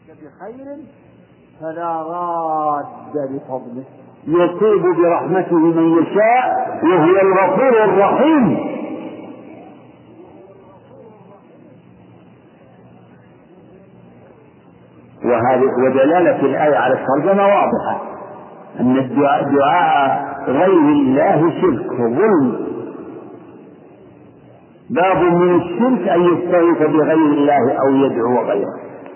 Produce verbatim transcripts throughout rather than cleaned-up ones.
بخير فلا راد لفضله يصيب برحمته من يشاء وهو الغفور الرحيم. وهذه ودلالة الآية على الترجمة واضحة أن الدعاء دعاء غير الله شرك وظلم. باب من الشرك أن يستغيث بغير الله أو يدعو غيره،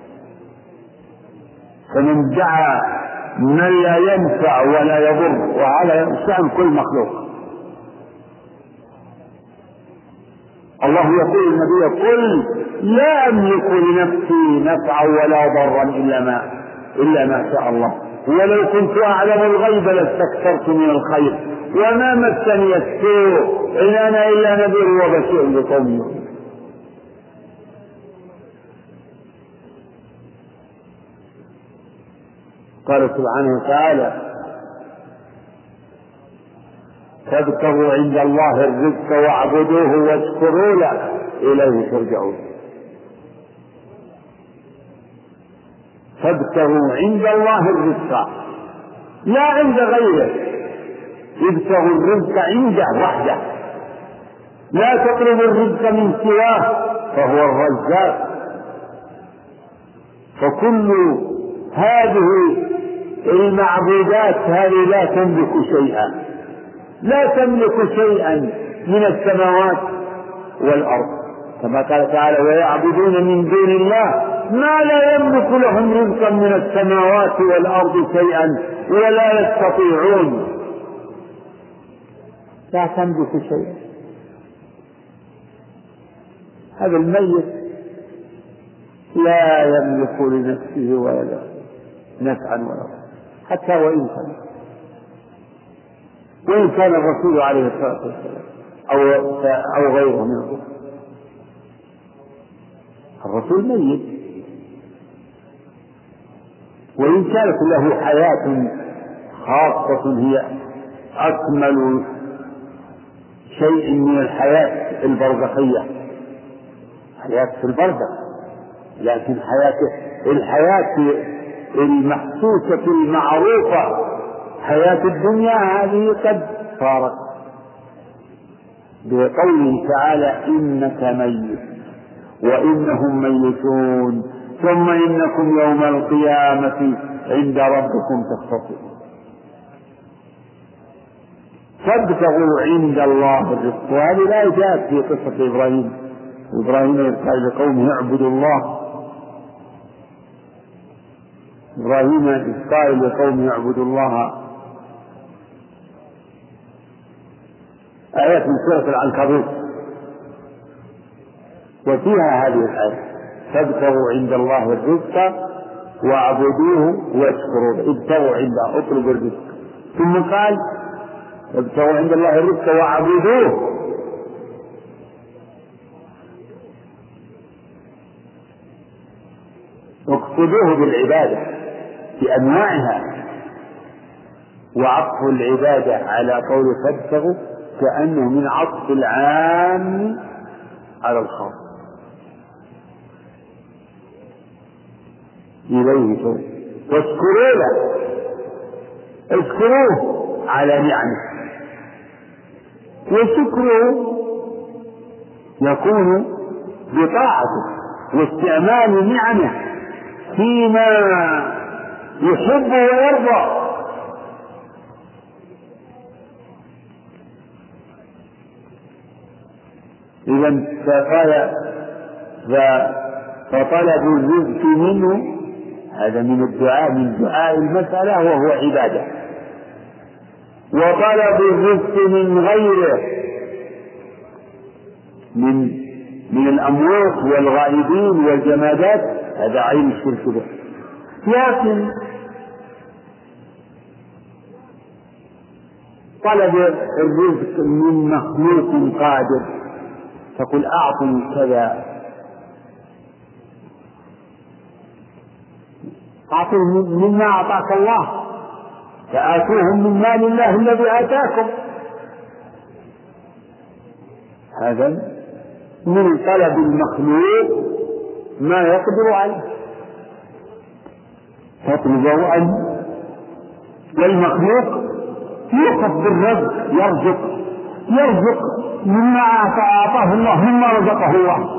فمن دعا من لا ينفع ولا يضر، وهذا شأن كل مخلوق. الله يقول النبي قل لا أملك لنفسي نفعا ولا ضرا إلا ما إلا ما شاء الله، ولو كنت أعلم الغيب لاستكثرت من الخير وما مسني السوء إن أنا إلا نذير وبشير لقوم يؤمنون. قال سبحانه وتعالى فابتغوا عند الله الرزق واعبدوه واشكروا له إليه ترجعون. فابتغوا عند الله الرزق لا عند غيره، ابتغوا الرزق عنده وحده، لا تطلبوا الرزق من سواه فهو الرزاق. فكل هذه المعبودات هذه لا تملك شيئا، لا تملك شيئا من السماوات والأرض، كما قال تعالى ويعبدون من دون الله ما لا يملك لهم رزقا من السماوات والأرض شيئا ولا يستطيعون. لا تملك شيئا. هذا الميت لا يملك لنفسه ولا نفعا ولا ضرا حتى وإن كان وإن كان الرسول عليه الصلاة والسلام أو أو غيره من الرسل. الرسول ميت وإن كانت له حياة خاصة هي أكمل شيء من الحياة البرزخية، حياة في البرزخ، لكن حياته الحياة المحسوسة المعروفة حياة الدنيا هذه قد صارت بقوله تعالى إنك ميت وإنهم ميتون ثم إنكم يوم القيامة عند ربكم تختصمون. فابتغوا عند الله الرزق. وهذه لا جاءت في قصة إبراهيم. إبراهيم قال لقومه اعبدوا الله. إبراهيم قال لقومه اعبدوا الله. آيات من سورة العنكبوت وفيها هذه الآية فابتغوا عند الله الرزق واعبدوه واشكروا له. ابتغوا عنده اطلبوا الرزق، ثم قال ابتغوا عند الله الرزق واعبدوه. اقصدوه بالعبادة بأنواعها، وعطف العبادة على قول فابتغوا كأنه من عطف العام على الخاص. إليه توبوا واشكروا له، اشكروه على نعمه. وشكره يكون بطاعته واستعمال نعمه فيما يحب ويرضى. إذا فقال فطلب الرزق منه هذا من الدعاء من دعاء المسألة وهو عبادة. وطلب الرزق من غيره من من الأموات والغائبين والجمادات هذا عين الشرك به. لكن طلب الرزق من مخلوق قادر تقول أعطني كذا، أعطوه مما أعطاك الله، فآتوهم من مال الله الذي آتاكم. هذا من طلب المخلوق ما يقدر عليه. تطلب أن والمخلوق يوقف بالرزق، يرزق يرزق مما أعطاه الله، مما رزقه الله،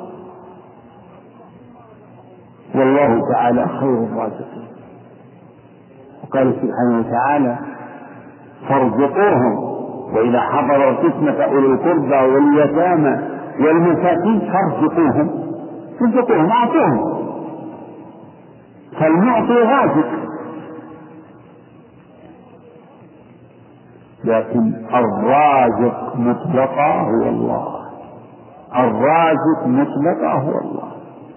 والله تعالى خير الرازقين. وقال سبحانه وتعالى فارزقوهم وإذا حضر القسمة أولي القربى واليتامى والمساكين فارزقوهم، ارزقوهم أعطوهم، فالمعطي رازق. لكن الرازق مطلقا هو الله، الرازق مطلقا هو الله،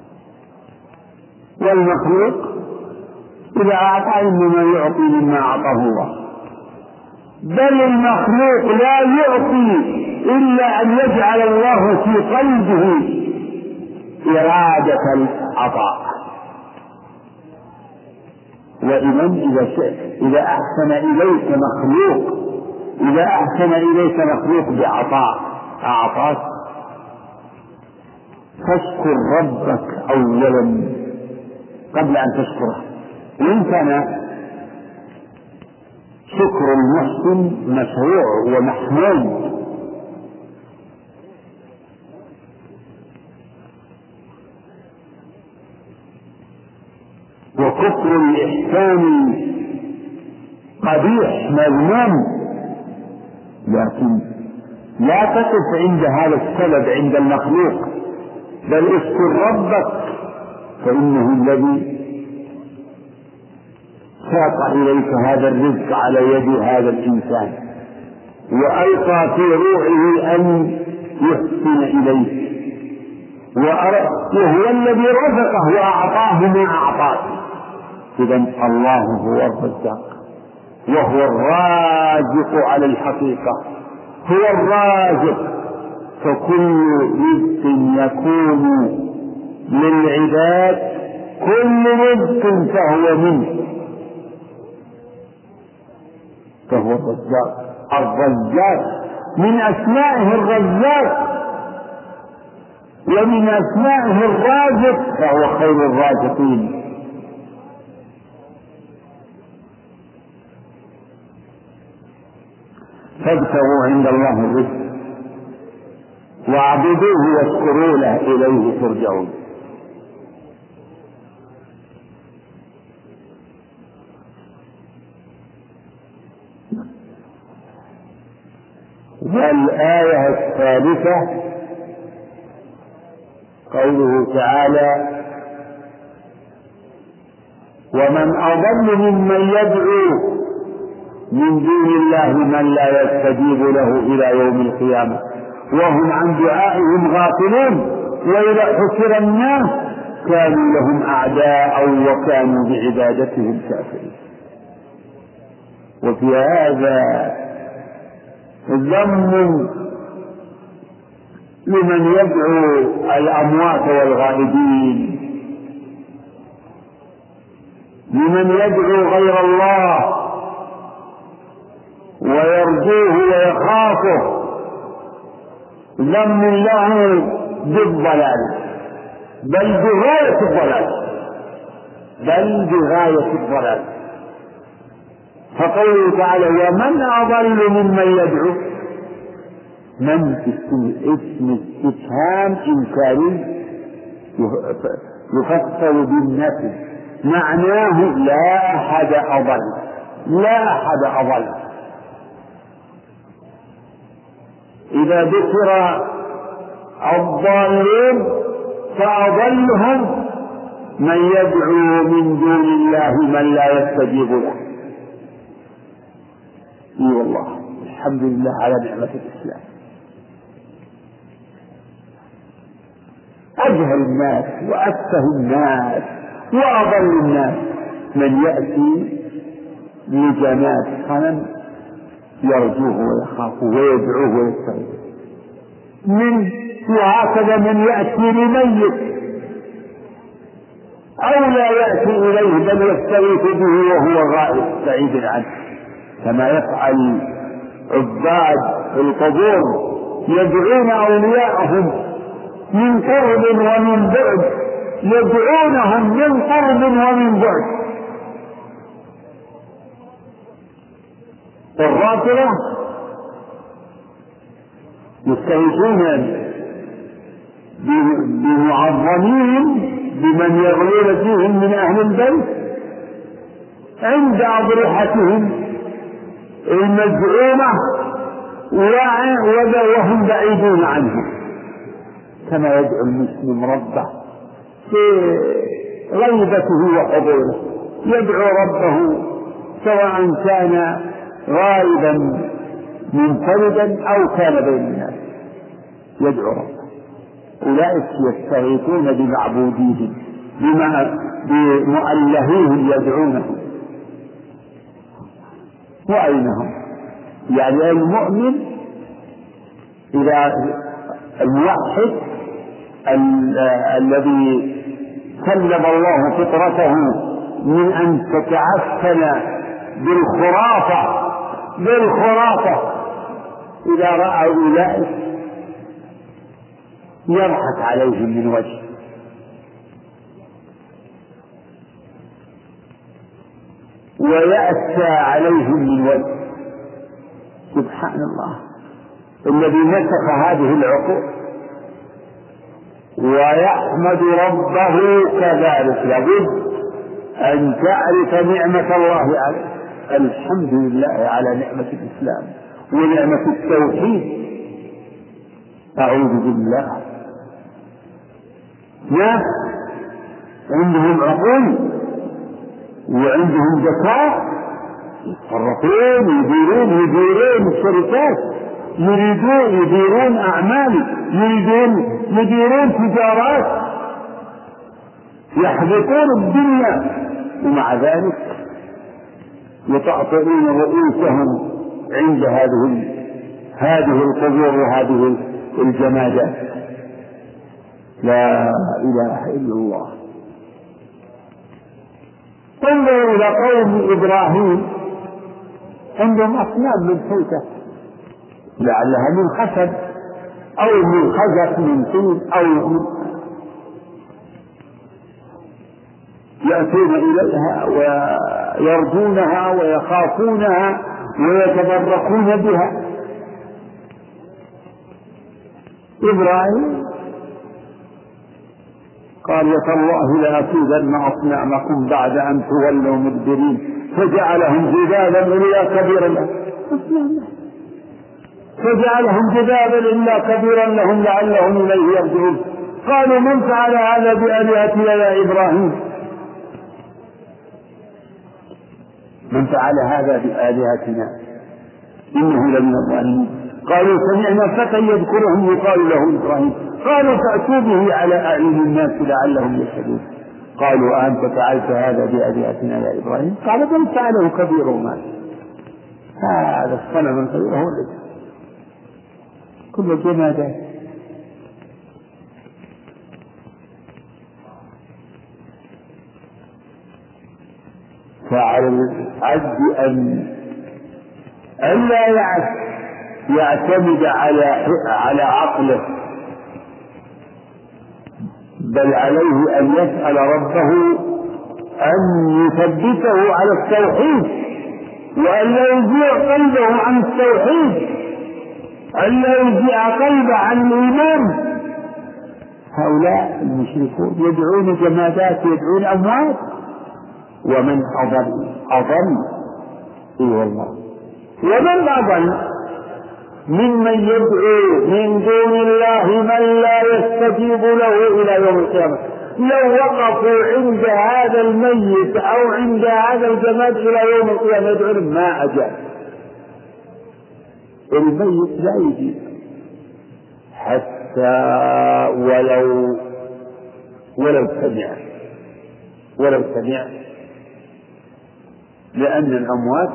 والمخلوق إذا أعطى إنما يعطي مما أعطاه الله، بل المخلوق لا يعطي إلا أن يجعل الله في قلبه إرادة العطاء. وإذا إذا إذا أحسن إليك مخلوق إذا أحسن إليك مخلوق بعطاء أعطاك، فاشكر ربك أولا قبل أن تشكره. وإن كان شكر المحسن مشروع ومحمود، وكفر الإحسان قبيح مذموم، لكن لا تقف عند هذا السبب عند المخلوق، بل اشكر ربك فإنه الذي ساق إليك هذا الرزق على يد هذا الإنسان، وألقى في روحه أن يحسن إليك، وهو الذي رزقه وأعطاه ما أعطاك. إذن الله هو الرزاق وهو الرازق على الحقيقة، هو الرازق. فكل رزق يكون للعباد، كل رزق فهو منه، فهو الرزاق. الرزاق من أسمائه الرزاق، ومن أسمائه الرازق، فهو خير الرازقين. فابتغوا عند الله الرزق واعبدوه واشكروا له إليه ترجعون. والآية الثالثة قوله تعالى ومن أضل ممن يدعو من دون الله من لا يستجيب له إلى يوم القيامة وهم عن دعائهم غافلون وإذا حشر الناس كانوا لهم أعداء وكانوا بعبادتهم كافرين. وفي هذا ذم لمن يدعو الأموات والغائبين، لمن يدعو غير الله ويرجوه ويخافه، ذم له بالضلال، بل بغاية الضلال بل بغاية الضلال. فقوله تعالى ومن أضل ممن يدعو، من اسم استفهام إنكاري يفسر بالنفي، معناه لا أحد أضل، لا أحد أضل. إذا ذكر الضالين فأضلهم من يدعو من دون الله من لا يستجيب له. اي والله الحمد لله على نعمة الإسلام. أجهل الناس وأسفه الناس وأضل الناس من يأتي لجماد صنم يرجوه ويخافه ويدعوه ويستغيثه، من وهكذا من يأتي لميت أو لا يأتي إليه بل يستغيث به وهو غائب بعيد عنه، كما يفعل عباد القبور يدعون أولياءهم من قرب ومن بعد، يدعونهم من قرب ومن بعد الرافضة يستغيثون بمعظمين بمن يغلون فيهم من أهل البيت عند أضرحتهم المزعومة وهم بعيدون عنه، كما يدعو المسلم ربه في غيبته وحضوره، يدعو ربه سواء كان غائبا منفردا أو كان بين الناس، يدعو ربه. أولئك يستغيثون بمعبوديهم بمؤلهيهم يدعونهم. وأين هم؟ يعني المؤمن إذا الموحد ال- الذي سلم الله فطرته من أن تتعفن بالخرافة بالخرافة إذا رأى أولئك يضحك عليهم من وجه، ويأسى عليهم من وجه. سبحان الله الذي نسخ هذه العقول، ويحمد ربه كذلك. لابد أن تعرف نعمة الله عليك. الحمد لله على نعمة الإسلام ونعمة التوحيد. أعوذ بالله. ناس عندهم عقول وعندهم ذكاء، يتصرفون يديرون يديرون الشركات، يريدون يديرون أعمال، يريدون يديرون تجارات، يحبطون الدنيا، ومع ذلك يطأطئون رؤوسهم عند هذه هذه القبور وهذه الجمادات. لا إله إلا الله. انظروا إلى قوم إبراهيم، عندهم أصنام من حوتة لعلها من خشب أو من خزف من طين أو من يأتون إليها ويرجونها ويخافونها ويتبركون بها. إبراهيم قال تالله لأكيدن أصنامكم بعد أن تولوا مدبرين، فجعلهم جذابا إلا كبيرا لهم فجعلهم جذابا إلا كبيرا لهم لعلهم إليه يرجعون. قالوا من فعل هذا بآلهتنا يا إبراهيم؟ من فعل هذا بآلهتنا إنه لمن الظالمين. قالوا سمعنا فتى يذكرهم يقال له إبراهيم. قالوا فأتوا به على أعين الناس لعلهم يشهدون. قالوا أنت فعلت هذا بآلهتنا يا إبراهيم؟ قال بل فعله كبيرهم هذا الصنم الكبير هو الذي كل الجمادات. فعلى العبد أن ألا يعتمد على على عقله، بل عليه أن يسأل ربه أن يثبته على التوحيد، وأن لا يزيع قلبه عن التوحيد، أن لا يزيع قلبه عن الإيمان. هؤلاء المشركون يدعون جمادات، يدعون أموات. ومن أضل أضل إيه والله ومن أضل ممن يدعو من دون الله من لا يستجيب له إلى يوم القيامة. لو وقفوا عند هذا الميت أو عند هذا الجماد إلى يوم القيامة يدعون ما أجاب. الميت لا يجيب حتى ولو ولو سمع ولو سمع لأن الأموات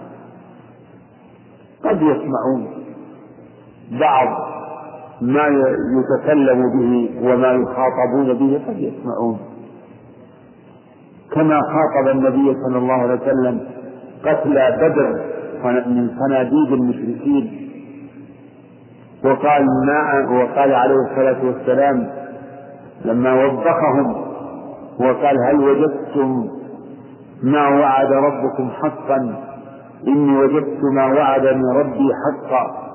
قد يسمعون بعض ما يتكلم به وما يخاطبون به، قد يسمعون. كما خاطب النبي صلى الله عليه وسلم قتلى بدر من صناديد المشركين، وقال ما وقال عليه الصلاة والسلام لما وبخهم وقال هل وجدتم ما وعد ربكم حقا إني وجدت ما وعدني ربي حقا.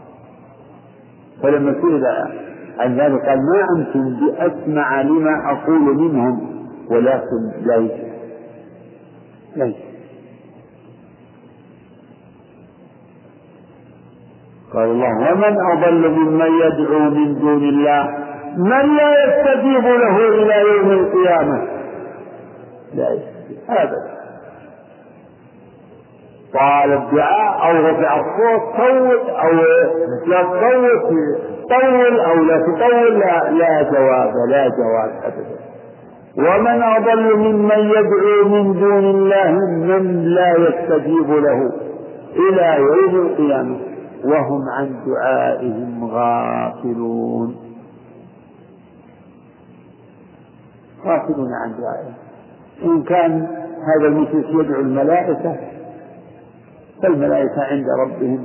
فلما سئل عن ذلك قال ما أنتم بأسمع لما أقول منهم ولكن لا يجب. قال الله ومن أضل ممن يدعو من دون الله من لا يستجيب له إلى يوم القيامة. لا يستجيب أبدا. طال الدعاء أو رفع الصوت صوت أو لا تصوت طول أو لا تطول لا, لا جواب لا جواب أبدا. ومن أضل ممن يدعو من دون الله من لا يستجيب له إلى يوم القيامة وهم عن دعائهم غافلون. غافلون عن دعائهم. إن كان هذا المشرك يدعو الملائكة فالملائكة عند ربهم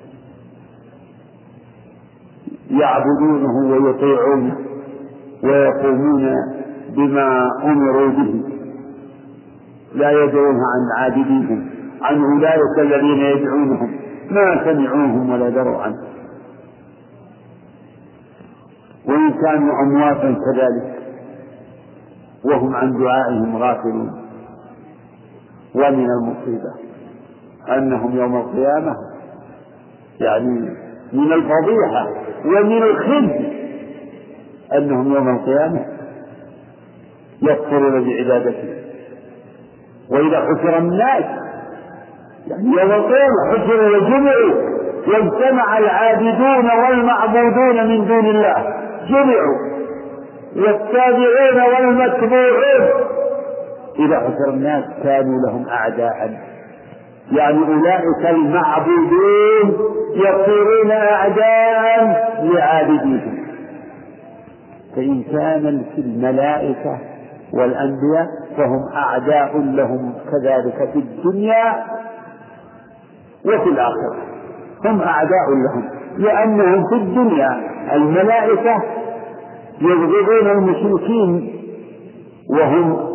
يعبدونه ويطيعونه ويقومون بما أمروا به لا يدعون عن عابديهم عن أولئك الذين يدعونهم ما سمعوهم ولا دروا عنه. وإن كانوا أمواتا كذلك وهم عن دعائهم غافلون. ومن المصيبة أنهم يوم القيامة يعني من الفضيحة ومن الخزي أنهم يوم القيامة يكفرون بعبادته. وإذا حشر الناس يعني يوم القيامة حشروا وجمعوا واجتمع العابدون والمعبودون من دون الله جمعوا والتابعون والمتبوعون. إذا حشر الناس كانوا لهم أعداء يعني أولئك المعبودون يصيرون أعداء لعابديهم. فإن كان في الملائكة والأنبياء فهم أعداء لهم كذلك في الدنيا وفي الآخرة هم أعداء لهم لأنهم في الدنيا الملائكة يبغضون المشركين وهم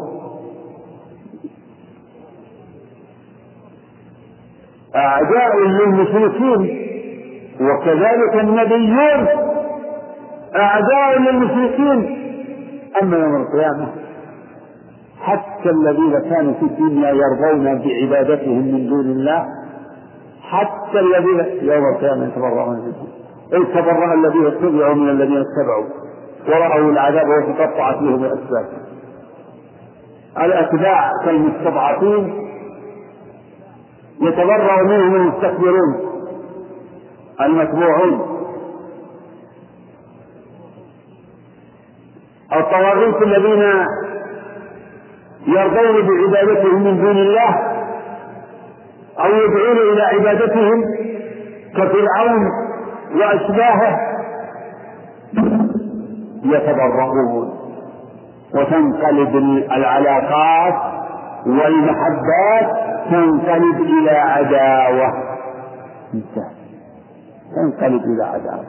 أعداء للمشركين وكذلك النبيون أعداء للمشركين. أما يوم القيامة حتى الذين كانوا في الدنيا يرضون بعبادتهم من دون الله حتى الذين يوم القيامة يتبرؤون منهم يتبرأ الذين اتبعوا من الذين اتبعوا ورأوا العذاب وتقطعت بهم الأسباب. الأتباع كالمستضعفين يتبرأ منهم المستكبرون المتبوعون. الطواغيت الذين يرضون بعبادتهم من دون الله أو يدعون إلى عبادتهم كفرعون وأشباهه يتبرؤون وتنقلب العلاقات والمحبات تنقلب إلى عداوة تنقلب إلى عداوة.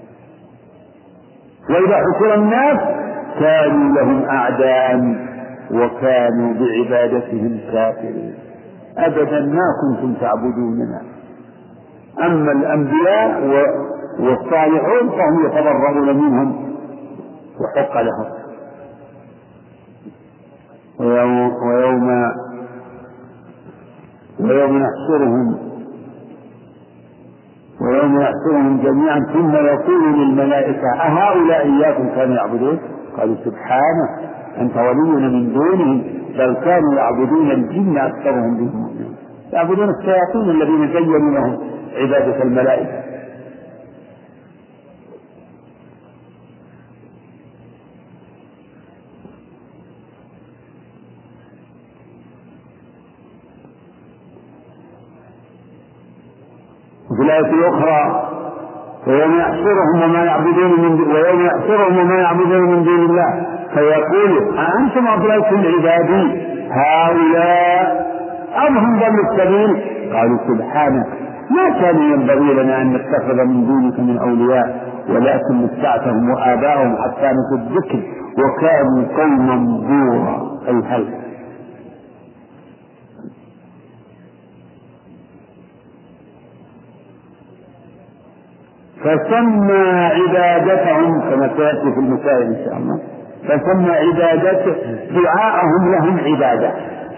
وإذا حشر الناس كانوا لهم أعداء وكانوا بعبادتهم كافرين. أبدا ما كنتم تعبدوننا. أما الأنبياء والصالحون فهم يتبرؤون منهم وحق لهم. ويوم, ويوم, ويوم يحشرهم ويوم يحشرهم جميعا ثم يقول للملائكة أهؤلاء إياكم كانوا يعبدون؟ قالوا سبحانه أنت ولينا من دونهم بل كانوا يعبدون الجن أكثرهم بهم مؤمنون. يعبدون الشياطين الذين زينوا لهم عبادة الملائكة. وفي الآية الأخرى ويوم يحشرهم وما يعبدون من ويوم يحشرهم وما يعبدون من دون الله فيقول أأنتم أضللتم عبادي هؤلاء أم هم ضلوا السبيل؟ قالوا سبحانك ما كان ينبغي لنا أن نتخذ من دونك من أولياء ولكن متعتهم وآباءهم حتى نسوا الذكر وكانوا قوما بورا. أي هل فسمى عبادتهم كما سيأتي في المسائل إن شاء الله، فسمى عبادته دعاءهم لهم عبادة،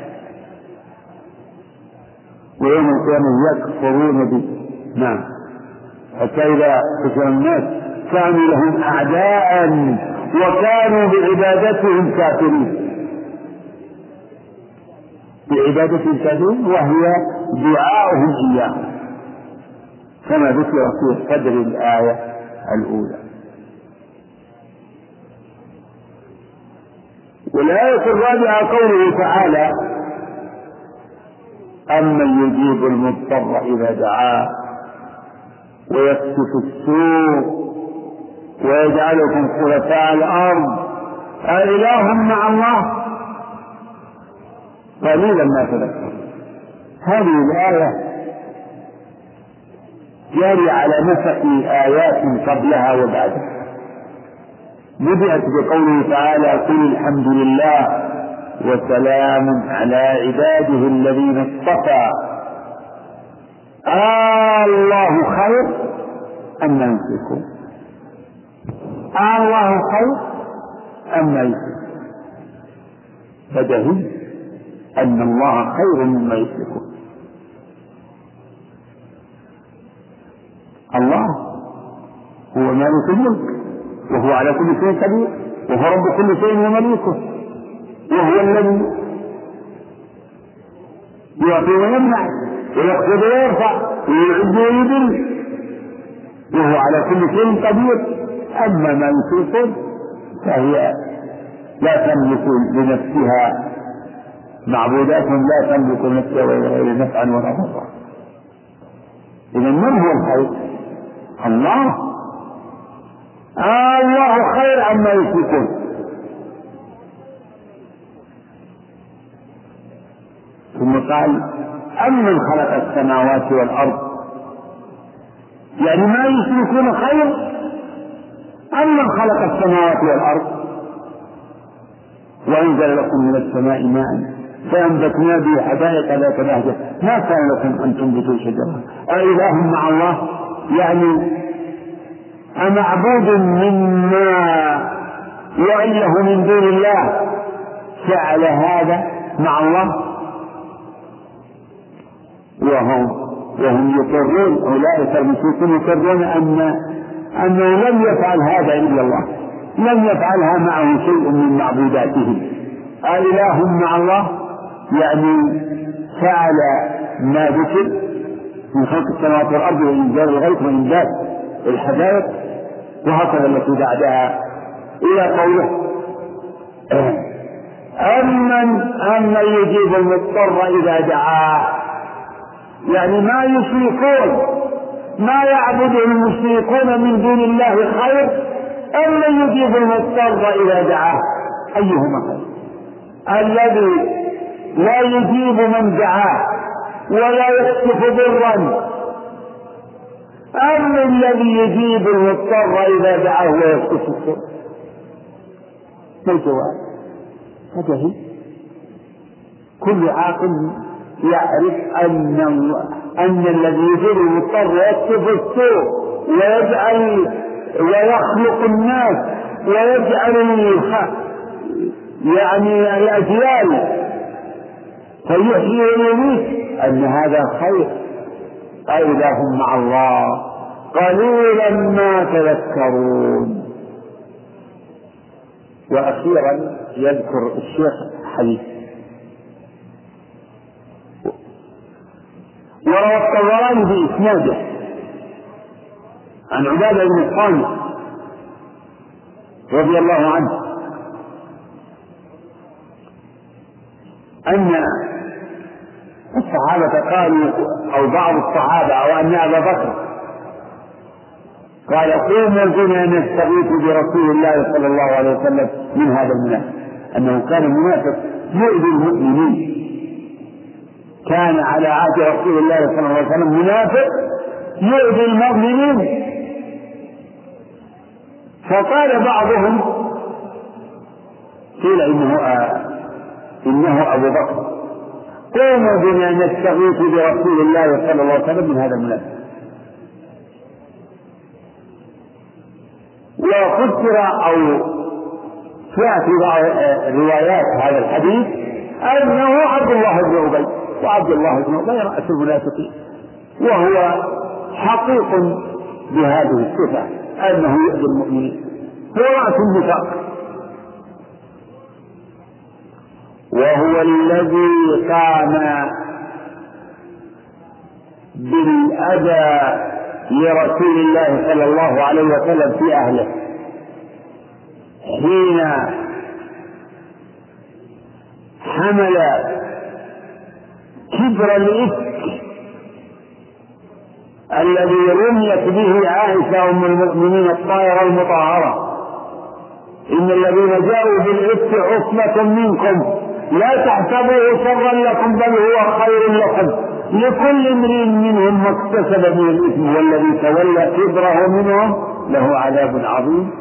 ويوم القيامة يكفرون به. نعم. حتى إذا كفر الناس كانوا لهم أعداء وكانوا بعبادتهم كافرين، بعبادتهم كافرين وهي دعاؤهم إياه كما ذكر في صدر الآية الأولى. والآية الرابعة قوله تعالى: أمن يجيب المضطر إذا دعاه ويكشف السوء ويجعلكم خلفاء الأرض أإله مع الله قليلا ما تذكرون. هذه الآية جاري على نسق آيات قبلها وبعدها. بدأت بقوله تعالى: قل الحمد لله وسلام على عباده الذين اصطفى آه الله خير أما يشركون، آه الله خير أما يشركون. بدهي أن الله خير مما يشركون. الله هو مالك الملك وهو على كل شيء قدير وهو رب كل شيء ومليكه، وهو الذي يعطي ويمنع ويخفض ويرفع ويعز ويذل وهو على كل شيء قدير. أما ما يشركون فهي لا تملك لنفسها، معبودات لا تملك نفسها وغير نفعا ولا ضرا. إذا من هو الخير؟ الله. آه الله خير عما يشركون. ثم قال: أمن خلق السماوات والأرض، يعني ما يشركون خير. أمن خلق السماوات والأرض وأنزل لكم من السماء ماء فأنبتنا به حدائق ذات بهجة ما كان لكم أن تنبتوا شجرها أإله مع الله، يعني أمعبود مما يعله من دون الله فعل هذا مع الله وهم وهم يقرون. أولئك المشركون يقرون أن أنه لم يفعل هذا إلا الله، لم يفعلها معه شيء من معبوداتهم. أإله مع الله يعني فعل ما ذكر من خلق السماوات والأرض وإنزال الغيث وإنبات الحدائق وهكذا التي بعدها إلى قوله: أمن أمن يجيب المضطر إذا دعاه، يعني ما يشركون ما يعبده المشركون من دون الله خير أمن يجيب المضطر إذا دعاه. أيهما خير؟ الذي لا يجيب من دعاه ولا يكشف ضرا أم الذي يجيب المضطر إذا دعاه ويكشف السوء؟ ما الجواب؟ هذا هي. كل عاقل يعرف أن أن الذي يجيب المضطر ويكشف السوء ويجعل ويخلق الناس ويجعل يعني الأجيال فيحيي ويميت أن هذا خير. أإله مع الله قليلا ما تذكرون. وأخيرا يذكر الشيخ حديث وروى الطبراني في إسناده عن عبادة بن الصامت رضي الله عنه أن الصحابة قالوا أو بعض الصحابة أو أن أبا بكر قال: قوموا بنا نستغيث برسول الله صلى الله عليه وسلم من هذا المنافق. أنه كان منافق يؤذي المؤمنين، كان على عهد رسول الله صلى الله عليه وسلم منافق يؤذي المؤمنين. فقال بعضهم قيل إنه آه إنه أبو بكر: قوموا بنا نستغيث برسول الله صلى الله عليه وسلم من هذا المنافق. وفسر أو جاء في بعض روايات هذا الحديث أنه عبد الله بن أبي، وعبد الله بن أبي رأس المنافقين، وهو حقيق بهذه الصفة أنه يؤذي المؤمنين، هو رأس النفاق. وهو الذي قام بالأذى لرسول الله صلى الله عليه وسلم في أهله حين حمل كبر الإفك الذي رميت به عائشة أم المؤمنين الطاهرة المطهرة: إن الذين جاءوا بالإفك عصبة منكم لا تحسبوه شرا لكم بل هو خير لكم لكل امرئ منهم ما اكتسب من الإثم والذي تولى كبره منهم له عذاب عظيم.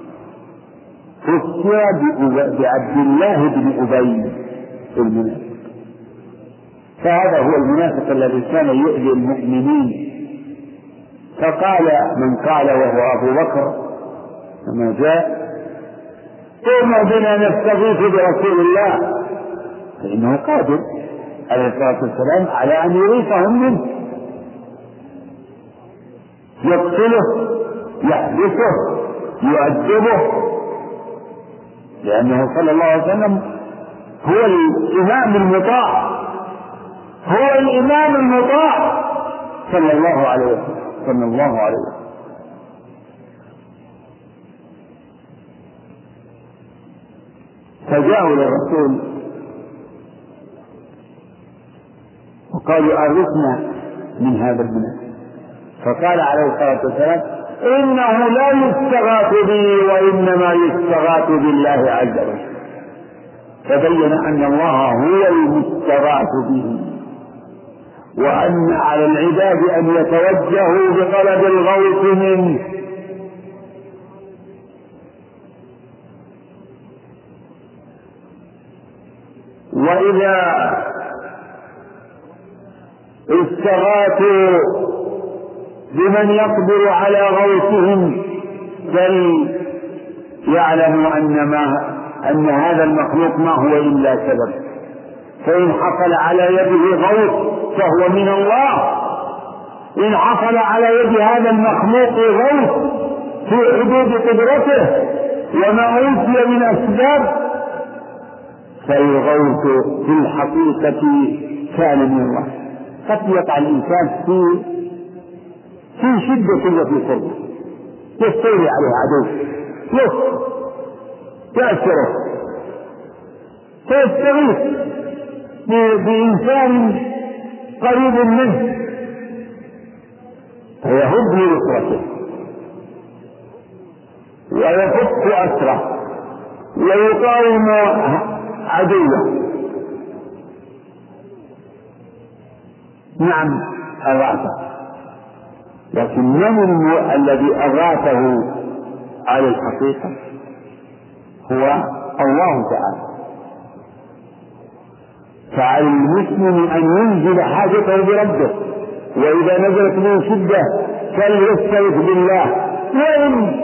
فسر بعبد الله بن أبي المنافق، فهذا هو المنافق الذي كان يؤذي المؤمنين. فقال من قال وهو أبو بكر كما جاء: قوموا بنا نستغيث برسول الله، فإنه قادر عليه الصلاة والسلام على أن يغيثهم منه، يقتله يحبسه يؤدبه، لأنه صلى الله عليه وسلم هو الإمام المطاع، هو الإمام المطاع صلى الله عليه وسلم صلى الله عليه وسلم. فجاءوا للرسول وقالوا: أغثنا من هذا المنافق. فقال عليه الصلاة والسلام: إنه لا يستغاث بي وإنما يستغاث بالله عز وجل. فبين أن الله هو المستغاث به، وأن على العباد أن يتوجهوا بطلب الغوث منه. وإذا استغاثوا بمن يقدر على غوثهم بل يعلموا أن, ما أن هذا المخلوق ما هو إلا سبب، فإن حصل على يده غوث فهو من الله، إن حصل على يد هذا المخلوق غوث في حدود قدرته وما أوتي من أسباب فالغوث في الحقيقة كان من الله. قد يقع الإنسان في في شدة وفي قرب، يستولي عليه عدو يأسره فيستغيث بإنسان قريب منه فيهب لنصرته ويفك أسره ويقاوم عدوه. نعم أغاثه، لكن من الذي أغاثه على الحقيقة؟ هو الله تعالى. فعلى المسلم أن ينزل حاجته بربه، وإذا نزلت من شدة فليستغيث بالله، وإن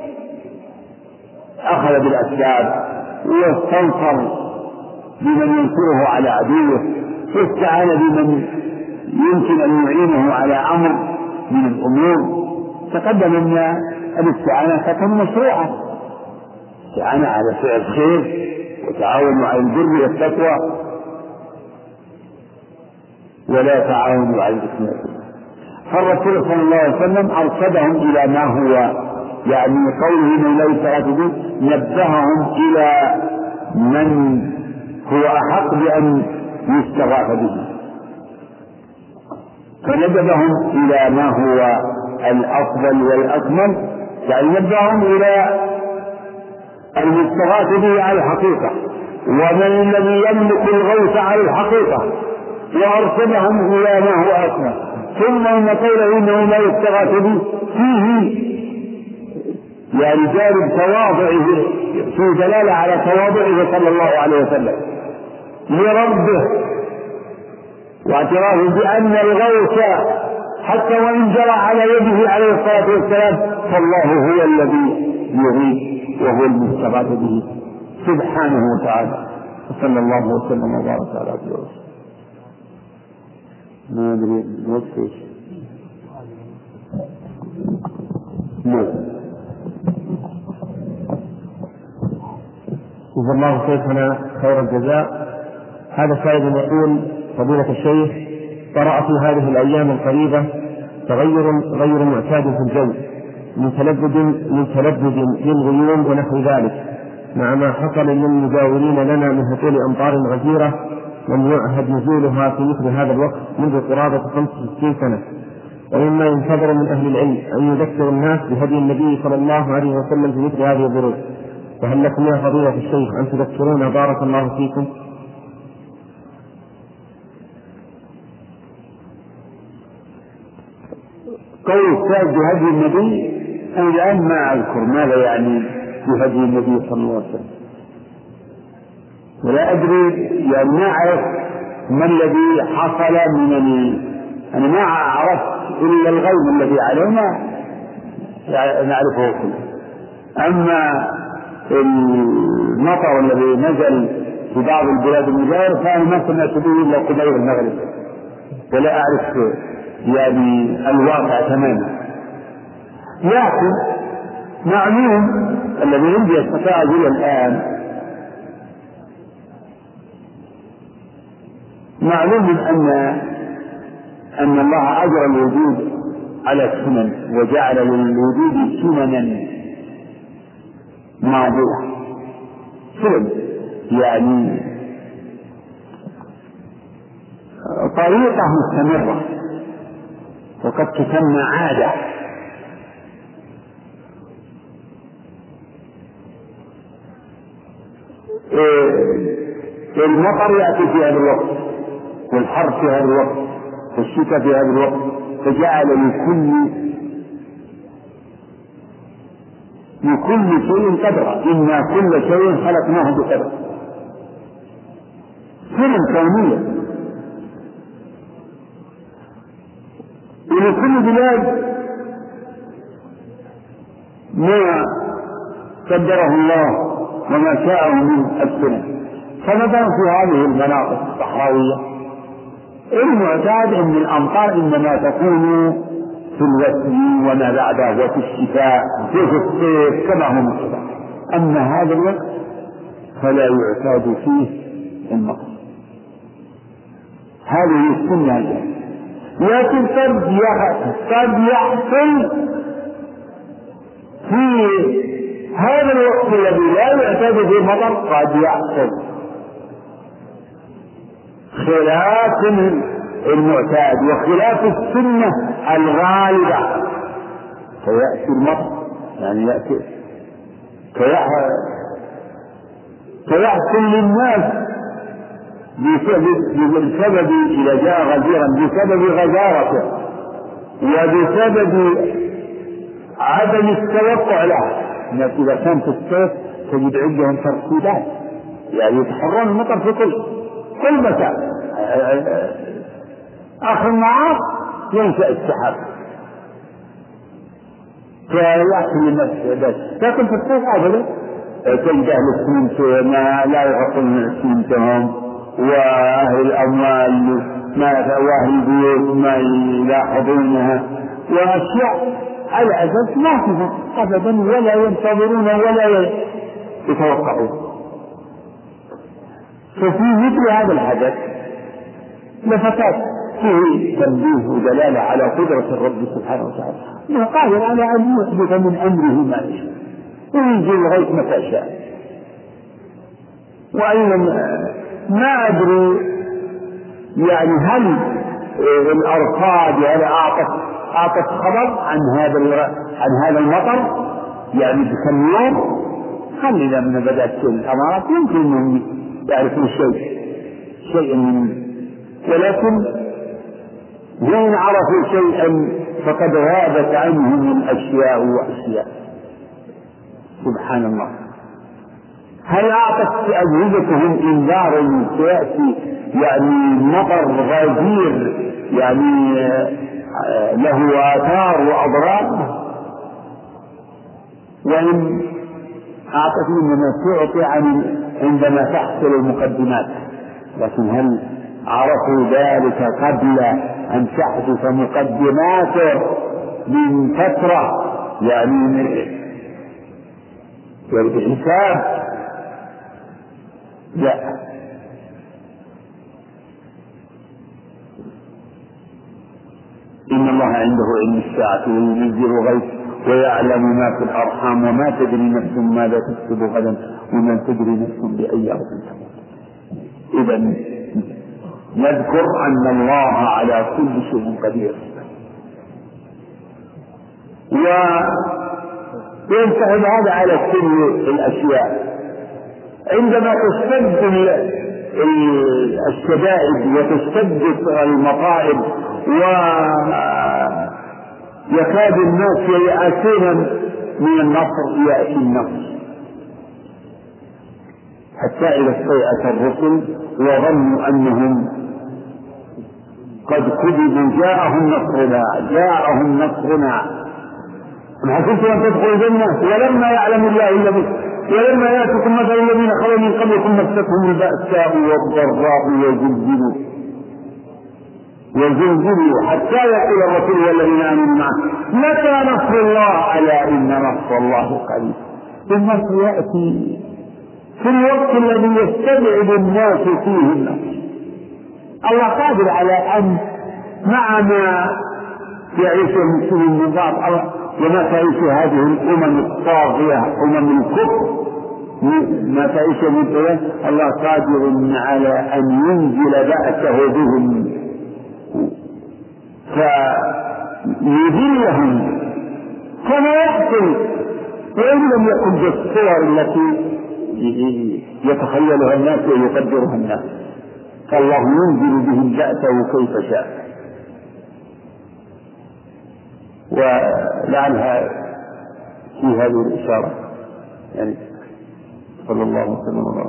أخذ بالأسباب واستنصر بمن ينصره على عدوه واستعان بمن يمكن أن يعينه على أمر من الأمور. تقدم أن الاستعانة تكون مشروعة، استعانة على فعل الخير وتعاونوا على البر والتقوى ولا تعاونوا على الإثم والعدوان. فالرسول صلى الله عليه وسلم أرشدهم إلى ما هو، يعني قوله من لا يستغاث به نبههم إلى من هو أحق بأن يستغاث به، فنبههم إلى ما هو الأفضل والأكمل، يعني نبههم إلى المستغاث به على الحقيقة ومن الذي يملك الغوث على الحقيقة، وأرشدهم إلى ما هو أكمل. ثم إن قوله إنه لا يستغاث به فيه يعني جانب تواضعه، في دلالة على تواضعه صلى الله عليه وسلم لربه، واعترافه بأن الغوث حتى وإن جرى على يده عليه الصلاة والسلام فالله هو الذي يغيث وهو المستغاث به سبحانه وتعالى. وصلى الله وسلم وبارك على عبده ورسوله. ما أدري الوقت إيش. نعم. جزا الله شيخنا خير الجزاء. هذا سائل يقول: فضيلة الشيخ، طرأ في هذه الأيام القريبة تغير غير معتاد في الجو من تلبد من تلبد للغيوم ونحو ذلك، مع ما حصل للمجاورين لنا من هطول أمطار غزيرة لم يعهد نزولها في مثل هذا الوقت منذ قرابة خمس وستين سنة، ومما ينتظر من أهل العلم أن يذكر الناس بهدي النبي صلى الله عليه وسلم في مثل هذه الظروف، فهل لكم يا فضيلة الشيخ أن تذكرونا بارك الله فيكم؟ قول السائل بهدي النبي، أنا الآن ما أذكر ماذا يعني بهدي النبي صلى الله عليه وسلم، ولا أدري يعني ما أعرف ما الذي حصل من ال... أنا ما عرفت إلا الغيم الذي علينا نعرفه كله. أما المطر الذي نزل في بعض البلاد المجاورة فأنا ما سمعت به إلا قبيل المغرب، ولا أعرف يعني الواقع تماما. لكن معلوم الذي عندي استطاع إلى الآن، معلوم أن أن الله أجرى الوجود على السنن وجعل للوجود سننا ماضية، سنن يعني طريقة مستمرة وقد تسمى عادة. المطر يأتي في هذا الوقت، والحر في هذا الوقت، والشتاء في هذا الوقت، فجعل لكل لكل شيء قدرا، إنا كل شيء خلقناه بقدر. سنن كونية. ولكل بلاد ما قدره الله وما شاءه من السنن. فمثلا في هذه المناطق الصحراوية المعتاد أن الأمطار إنما تكون في الوسم وما بعده وفي الشتاء وفي الصيف كما هو مقتضى. أما هذا الوقت فلا يعتاد فيه المطر. هذه السنة. لكن قد يحصل في هذا الوقت الذي لا يعتاد فيه المطر، قد يحصل خلاف المعتاد وخلاف السنة الغالبة، فيأتي المطر يعني يأتي فيحصل للناس بسبب إذا جاء غزيرا بسبب غزارته وبسبب عدم التوقع له. الناس إذا كان في الصيف تجد عندهم ترتيبات، يعني يتحرون المطر في كل كل مكان. آخر النهار ينشأ السحاب فيحصل للناس بس. لكن في الصيف أبدا تجد أهل السمنت ما لا يغطون سمنتهم، وأهل الأموال ما وأهل البيوت ما يلاحظونها، وأشياء على أساس ما تفهم أبدا ولا ينتظرون ولا يتوقعون. ففي مثل هذا الحدث لفتات فيه تنبيه ودلالة على قدرة الرب سبحانه وتعالى، انه قادر على ان يحدث من امره ما يشاء وينزل الغيث متى شاء. وايضا ما ادري يعني هل الارصاد يعني اعطت اعطت خبر عن هذا عن هذا المطر يعني بكم يوم؟ هل اذا من بدات الامارات يمكن انهم يعرفون شيء شيئا من، ولكن وإن عرفوا شيئا فقد غابت عنهم الأشياء وأشياء. سبحان الله. هل أعطت أجهزتهم إنذار سيأتي يعني مطر غزير يعني له آثار وأضرار؟ وإن أعطت إنما تعطي عن عندما تحصل المقدمات، لكن هل عرفوا ذلك قبل أن تحدث مقدماته من فترة يعني بحساب؟ لا. إن الله عنده علم الساعة وينزل الغيث ويعلم ما في الأرحام وما تدري نفس ماذا تكسب غدا وما تدري نفس بأي أرض تموت. إذا نذكر أن الله على كل شيء قدير. وينتهي هذا على كل الأشياء. عندما تشتد الشدائد وتشتد المصائب ويكاد الناس ييأسون من النصر، يأتي النصر حتى إذا استيأس الرسل وظنوا أنهم قد كذبوا جاءهم نصرنا جاءهم نصرنا أم حسبتم أن تدخلوا الجنة ولما يعلم الله الذي ولما يأتكم مثل الذين خلوا من قبلكم مستهم البأساء والضراء وزلزلوا وزلزلوا حتى يقول الرسول والذين آمنوا معه متى نصر الله؟ ألا إن نصر الله قريب. النصر يأتي في الوقت الذي يستبعد الناس فيه النصر. الله قادر على أن مع ما يعيش المسلمين من بعض وما تعيش هذه الأمم الطاغية أمم الكفر ما تعيش مثله، الله قادر على أن ينزل بأسه بهم فيذلهم كما يحصل وإن لم يكن بالصور التي يتخيلها الناس ويقدرها الناس، فالله ينزل بهم بأسه كيف شاء. ولعلها في هذه الإشارة يعني صلى الله وسلم وبارك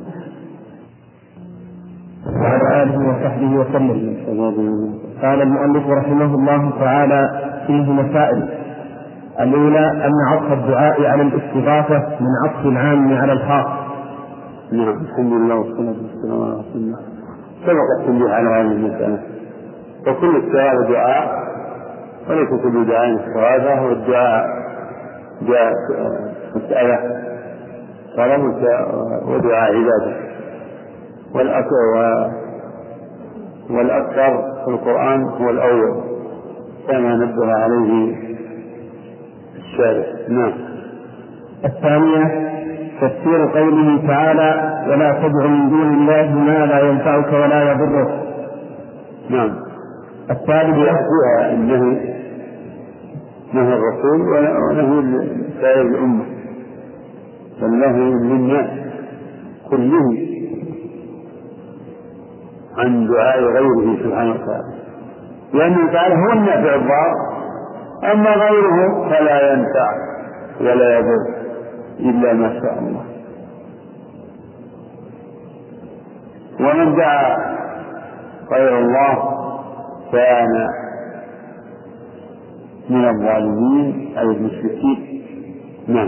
وعلى آله وصحبه وسلم. قال المؤلف رحمه الله تعالى فيه مسائل. الأولى أن عطف الدعاء على الاستغاثة من عطف العام على الخاص. نعم. الحمد لله والصلاة والسلام على رسول الله. سبق التنبيه على هذه المسألة. وكل السؤال دعاء وليس كل دعاء استغاثة، والدعاء جاء مسألة طلب ودعاء عبادة. والأكثر في القرآن هو الأول كما نبه عليه الشارع. نعم. الثانية تفسير قوله تعالى ولا تدع من دون الله ما لا ينفعك ولا يضرك. نعم. الثالثة فيها النهي نهي الرسول ونهي سائر الأمة، فالنهي للناس كلهم عن دعاء غيره سبحانه وتعالى، لأنه تعالى هو النافع الضار، أما غيره فلا ينفع ولا يضر إلا ما شاء الله. ومن دعا غير الله كان من الظالمين أو المشركين. نعم.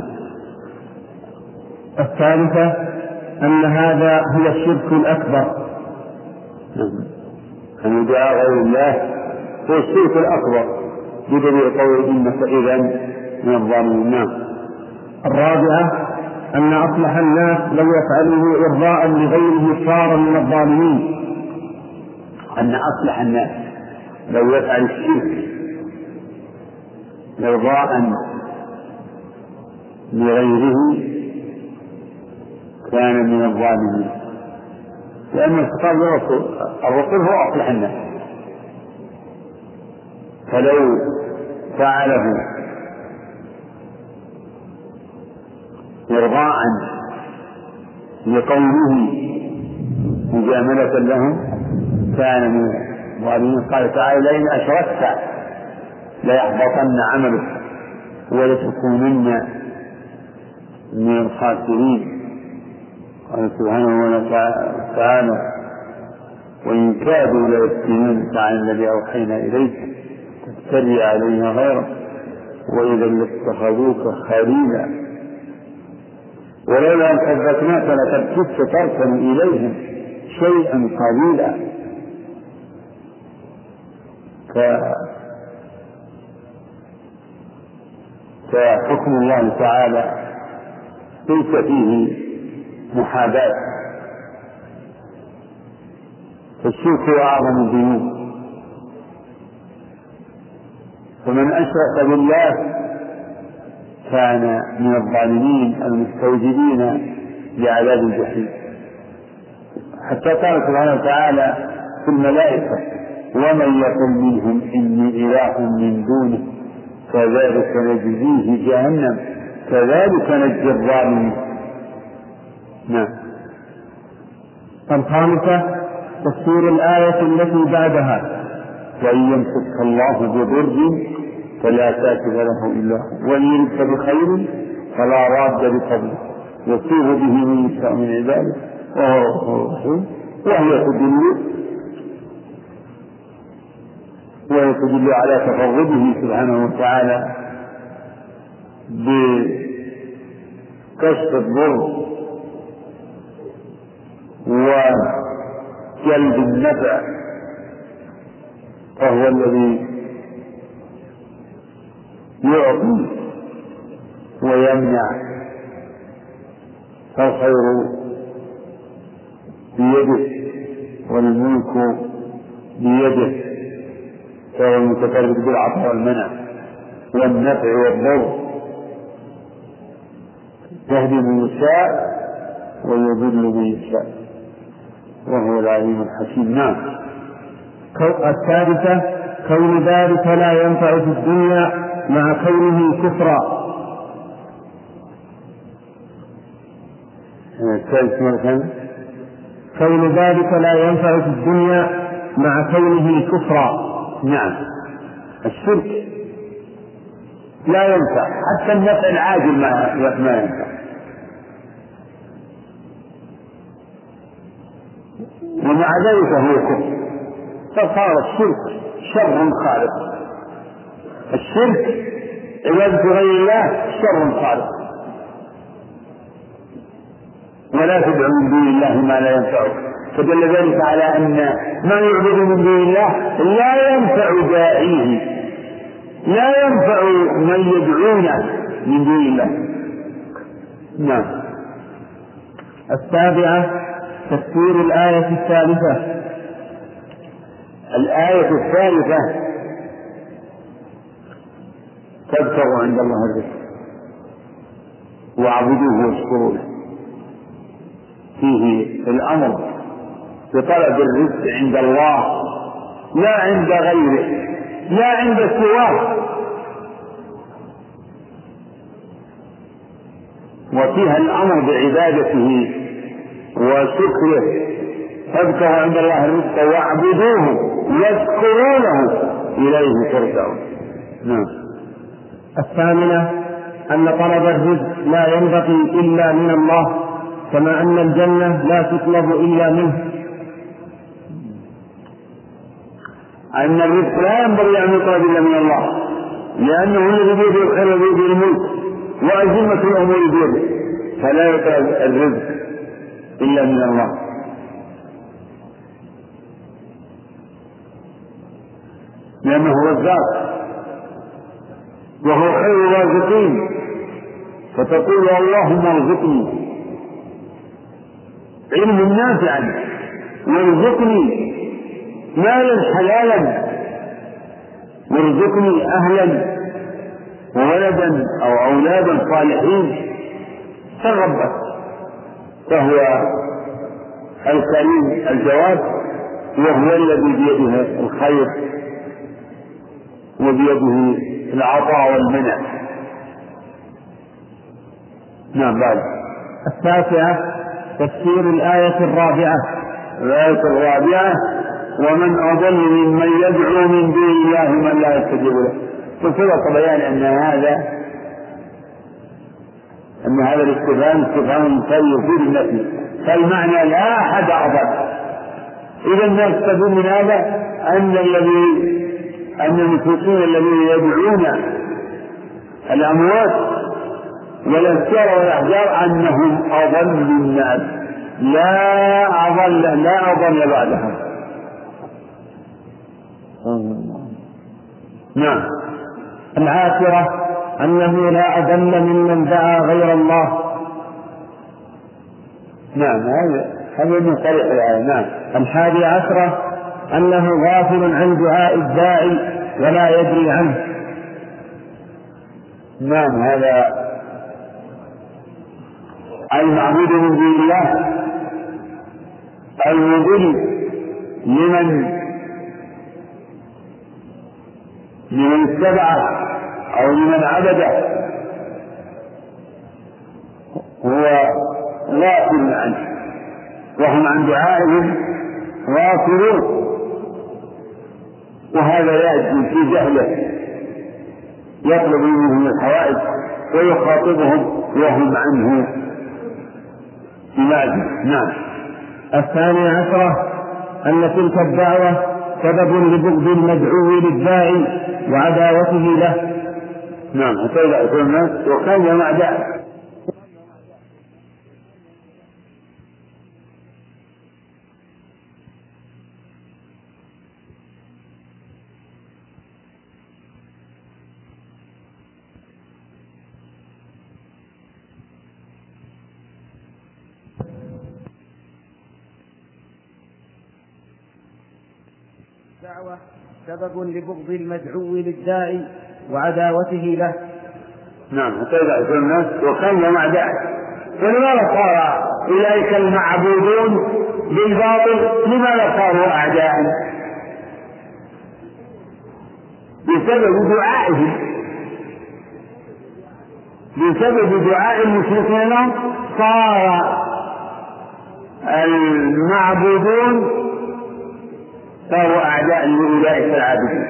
الثالثة أن هذا هو الشرك الأكبر. نعم. أن دعاء غير الله هو الشرك الأكبر بدليل قول إنك إذا من الظالمين. نعم. الرابعة أن أصلح الناس لو يفعله إرضاء لغيره صار من الظالمين. أن أصلح الناس لو يفعل الشرك إرضاء لغيره كان من الظالمين، لأن الخطاب للرسول، الرسول هو أصلح الناس، فلو فعله إرضاء لقوله مجاملة لهم كان من الظالمين. قال تعالى لئن أشركت ليحبطن عملك ولتكونن من الخاسرين. قال سبحانه وتعالى وإن كادوا ليفتنونك عن الذي أوحينا إليك تفتري علينا غيره وإذا لاتخذوك خليلا ولولا أن ثبتناك لقد كدت تركن إليهم شيئا قليلا. فحكم الله تعالى ليس فيه محاباة، فالشرك هو أعظم الذنوب، فمن أشرك بالله كان من الظالمين المستوجبين لعذاب الجحيم. حتى قال سبحانه وتعالى في الملائكة ومن يقل منهم إني إله من دونه كذلك نجزيه جهنم كذلك نجزي الظالمين. نعم. الخامسة تفسير الآية التي بعدها وإن يمسك الله بضر فلا كاشف له إلا هو وإن يردك بخير فلا راد بفضله يصيب به من يشاء من عباده وهو الرحيم. وهي تدل وهي تدل على تفرده سبحانه وتعالى بكشف الضر وجلب النفع، فهو الذي يعطي ويمنع، فالخير بيده والملك بيده، فهو المتفرد بالعطاء والمنع والنفع والضر، يهدي من يشاء ويضل من يشاء وهو العليم الحكيم. نعم. الثالثة كون ذلك لا ينفع في الدنيا مع كونه كفرا. الثالث مرة كون ذلك لا ينفع في الدنيا مع كونه كفرا. نعم. الشرك لا ينفع، حتى النفع العاجل ما ينفع، ومع ذلك هو كفر، فصار الشرك شر خالق. الشرك عبادة غير الله شر خالق، ولا تدع من دون الله ما لا ينفعك، فدل ذلك على أن ما يعبد من دون الله لا ينفع داعيه، لا ينفع من يدعونه من دون الله. نعم. السابعة تفسير الآية الثالثة. الآية الثالثة تبتغوا عند الله الرزق واعبدوه واشكروا له، فيه الأمر بطلب الرزق عند الله لا عند غيره، لا عند سواه، وفيها الأمر بعبادته وشكره. فابتغوا عند الله الرزق واعبدوه واشكروا له إليه ترجعون. نعم. الثامنة أن طلب الرزق لا ينبغي إلا من الله، كما أن الجنة لا تطلب إلا منه. أن الرزق لا ينبغي أن يطلب إلا من الله، لأنه الذي بيده الخير وبيده الملك وأزمة الأمور بيده، فلا يطلب الرزق إلا من الله. لأنه رزاق وهو خير الرازقين، فتقول اللهم ارزقني علما نافعا وارزقني مالا حلالا وارزقني أهلا وولدا أو أولادا صالحين، فربك، فهو الكريم الجواد، وهو الذي بيده الخير وبيده العطاء والمنع. نعم. بعد. التاسعة تفسير الآية الرابعة. الآية الرابعة ومن أضل ممن يدعو من دون الله من لا يستجيب له. وسبق بيان أن هذا أن هذا الاستفهام استفهام يفيد النفي، فالمعنى لا أحد أضل. إذا نستفيد من هذا أن الذي أن المشركين الذين يدعون الأموات والأشجار والأحجار أنهم أضل الناس، لا أضل لا أضل بعدهم. نعم. العاشرة أنه لا أضل ممن دعا غير الله. نعم هذا هذا من طريق الآية. نعم. الحادي عشرة أنه غافل عن دعاء الداعي ولا يدري عنه. نعم هذا المعبود من دون الله المضل لمن لمن اتبعه أو لمن عبده هو غافل عنه، وهم عن دعائهم غافلون، وهذا يأتي في جهله يطلب منهم الحوائج ويخاطبهم وهم عنه بماذا. نعم. الثاني عشرة أن تلك الدعوة سبب لبغض المدعو للداعي وعداوته له. نعم. أتيت الناس وكان يوم أعداء. الدعوة سبب لبغض المدعو للداعي وعداوته له. نعم. أتيت الناس وكان يوم أعداء. ولماذا صار أولئك المعبودون بالباطل لماذا صاروا أعداء؟ بسبب دعائهم، بسبب دعاء المشركين لهم صار المعبودون صاروا أعداء لأولئك العابدين.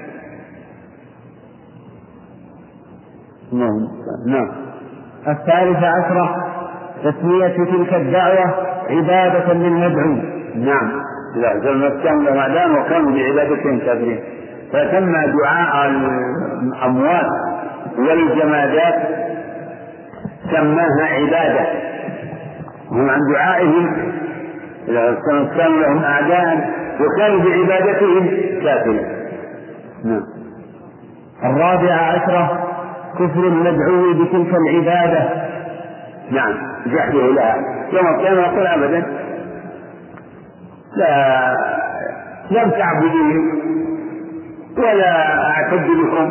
نعم. الثالث عشرة تسمية تلك الدعوة عبادة للمدعو. نعم. لا كانوا لهم وكانوا بعبادتهم كافرين، فتم دعاء الأموات والجمادات سماها عبادة، هم عن دعائهم كانوا لهم أعداء وكانوا بعبادتهم كافرين. نعم. الرابعة عشرة كفر المدعو بتلك العبادة. نعم. جحده لها يوم القيامة يقول أبدا لا لم تعبدوني ولا أعتد بكم،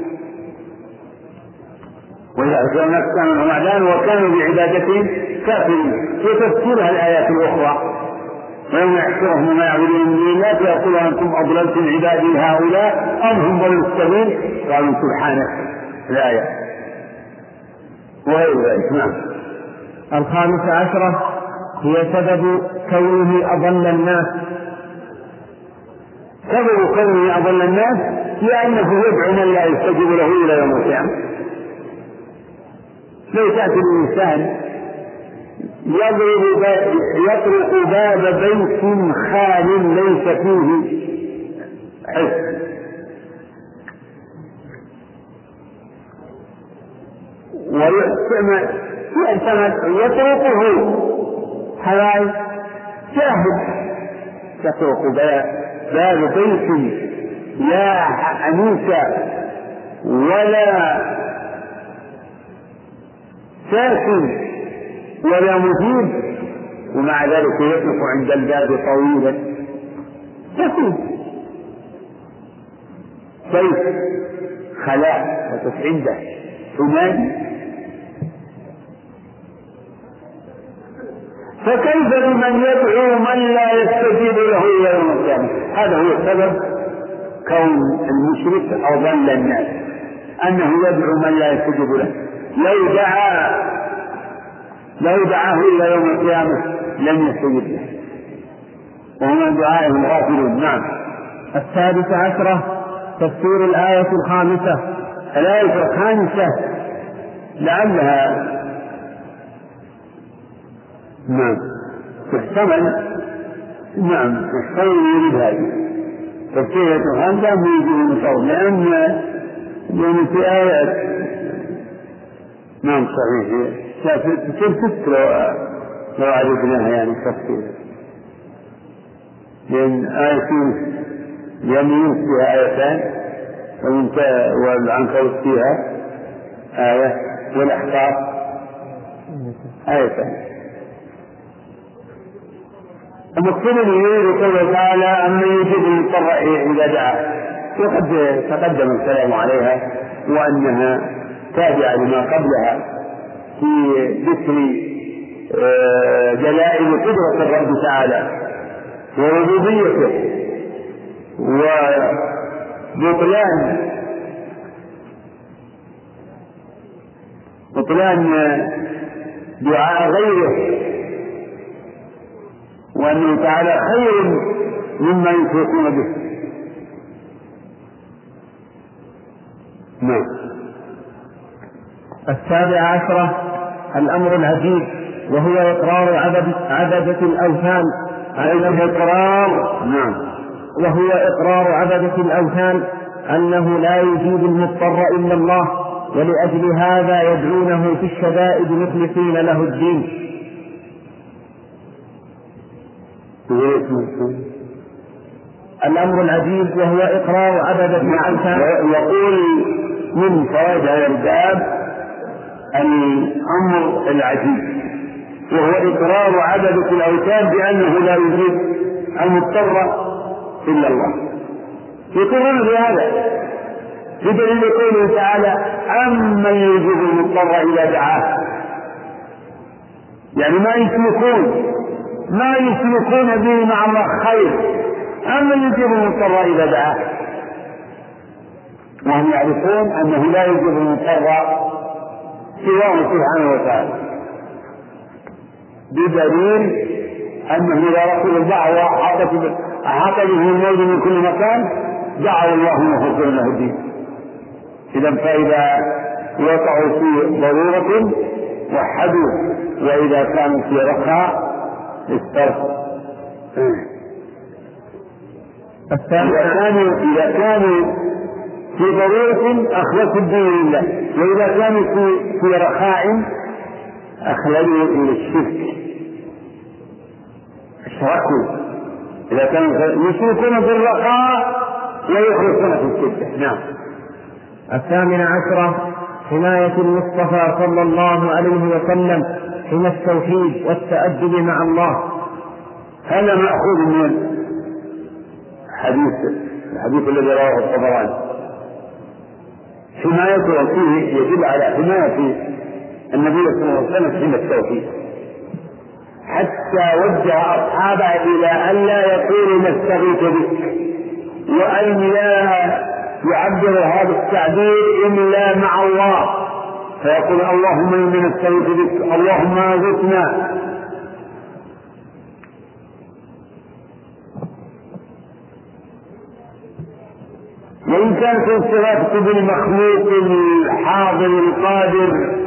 وإذا كانوا كانوا أعداء وكانوا بعبادتهم كافرين. وتفسيرها الآيات الأخرى ويوم يحشرهم وما يعبدون من دون الله فيقول أنتم أضللتم عبادي هؤلاء أم هم ضلوا السبيل قالوا سبحانك. الآية وغير ذلك. نعم. الخامسة عشرة هي سبب كونه أضل الناس. سبب كونه أضل الناس لأنه يدعو من لا يستجيب له إلى يوم القيامة. لو تأتي الإنسان يطرق باب بيت خال ليس فيه حس ويعتمد يطرقه حوالي جاهد يطرق باب بيت لا أنيس ولا ساكن ولا مجيب، ومع ذلك يقف عند الباب طويلا يقف كيف خلاء وقف عنده ثمان. فكيف بمن يدعو من لا يستجيب له إلى يوم القيامة؟ هذا هو سبب كون المشرك أضل الناس، أنه يدعو من لا يستجيب له. لو دعا لو دعاه إلى يوم القيامة لم يستجب له، وهم عن دعائهم غافلون. نعم. السادسة عشرة تفسير الآية الخامسة. الآية الخامسة لعلها نعم تحتمل نعم تحتمل يريد هذه تفسير الخامسة يجب المصور، لأن يعني في آيات نعم صحيح ست لو لو عرفناها يعني تفصيلا، لأن آية يمين فيها آيتان والعنكبوت فيها آية والأحقاف آيتان. المقصود يريد قوله تعالى أما يجب المضطر إذا دعا، وقد تقدم الكلام عليها وأنها تابعة لما قبلها في ذكر دلائل قدرة الرب تعالى وربوبيته وبطلان بطلان دعاء غيره، وأنه تعالى خير مما يشركون به. نعم. السابع عشرة الأمر العجيب، وهو إقرار عبد عبدة الأوثان أنه إقرار نعم وهو إقرار عبدة الأوثان أنه لا يجيب المضطر إلا الله، ولأجل هذا يدعونه في الشدائد مخلصين له الدين. الأمر العجيب وهو إقرار عبدة الأوثان. يقول من فوائد هذا الباب الأمر العجيب، وهو إقرار عبدة الأوثان بأنه لا يجيب المضطر إلا الله. يقولون بهذا بدليل قوله تعالى أمن يجيب المضطر إذا دعاه، يعني ما يشركون ما يشركون به مع الله خير، أمن يجيب المضطر إذا دعاه، وهم يعرفون أنه لا يجيب المضطر سواه سبحانه وتعالى، بدليل أنه إذا رسل الدعوة أحاط به الموت من كل مكان دعوا الله مخلصين له الدين. إذا فإذا وقعوا في ضرورة وحدوا، وإذا كانوا في رخاء استرخوا. إذا كانوا إذا كانوا في ضرورة أخلصوا الدين لله، وإذا كانوا في في رخاء أخلدوا إلى الشرك اشركوا. إذا كانوا يشركون في الرخاء ويخلصون في الشدة. نعم. الثامن عشرة حماية المصطفى صلى الله عليه وسلم حمى التوحيد والتأدب مع الله. هذا مأخوذ من حديث الحديث الذي رواه الطبراني. حمايته فيه يدل على حماية النبي صلى الله عليه وسلم حمى التوحيد، حتى وجه أصحابه إلى أن لا يقولوا نستغيث بك، وأن لا يعبر هذا التعبير إلا مع الله، فيقول اللهم إنا نستغيث بك اللهم أغثنا. وإن كانت الاستغاثة بالمخلوق الحاضر القادر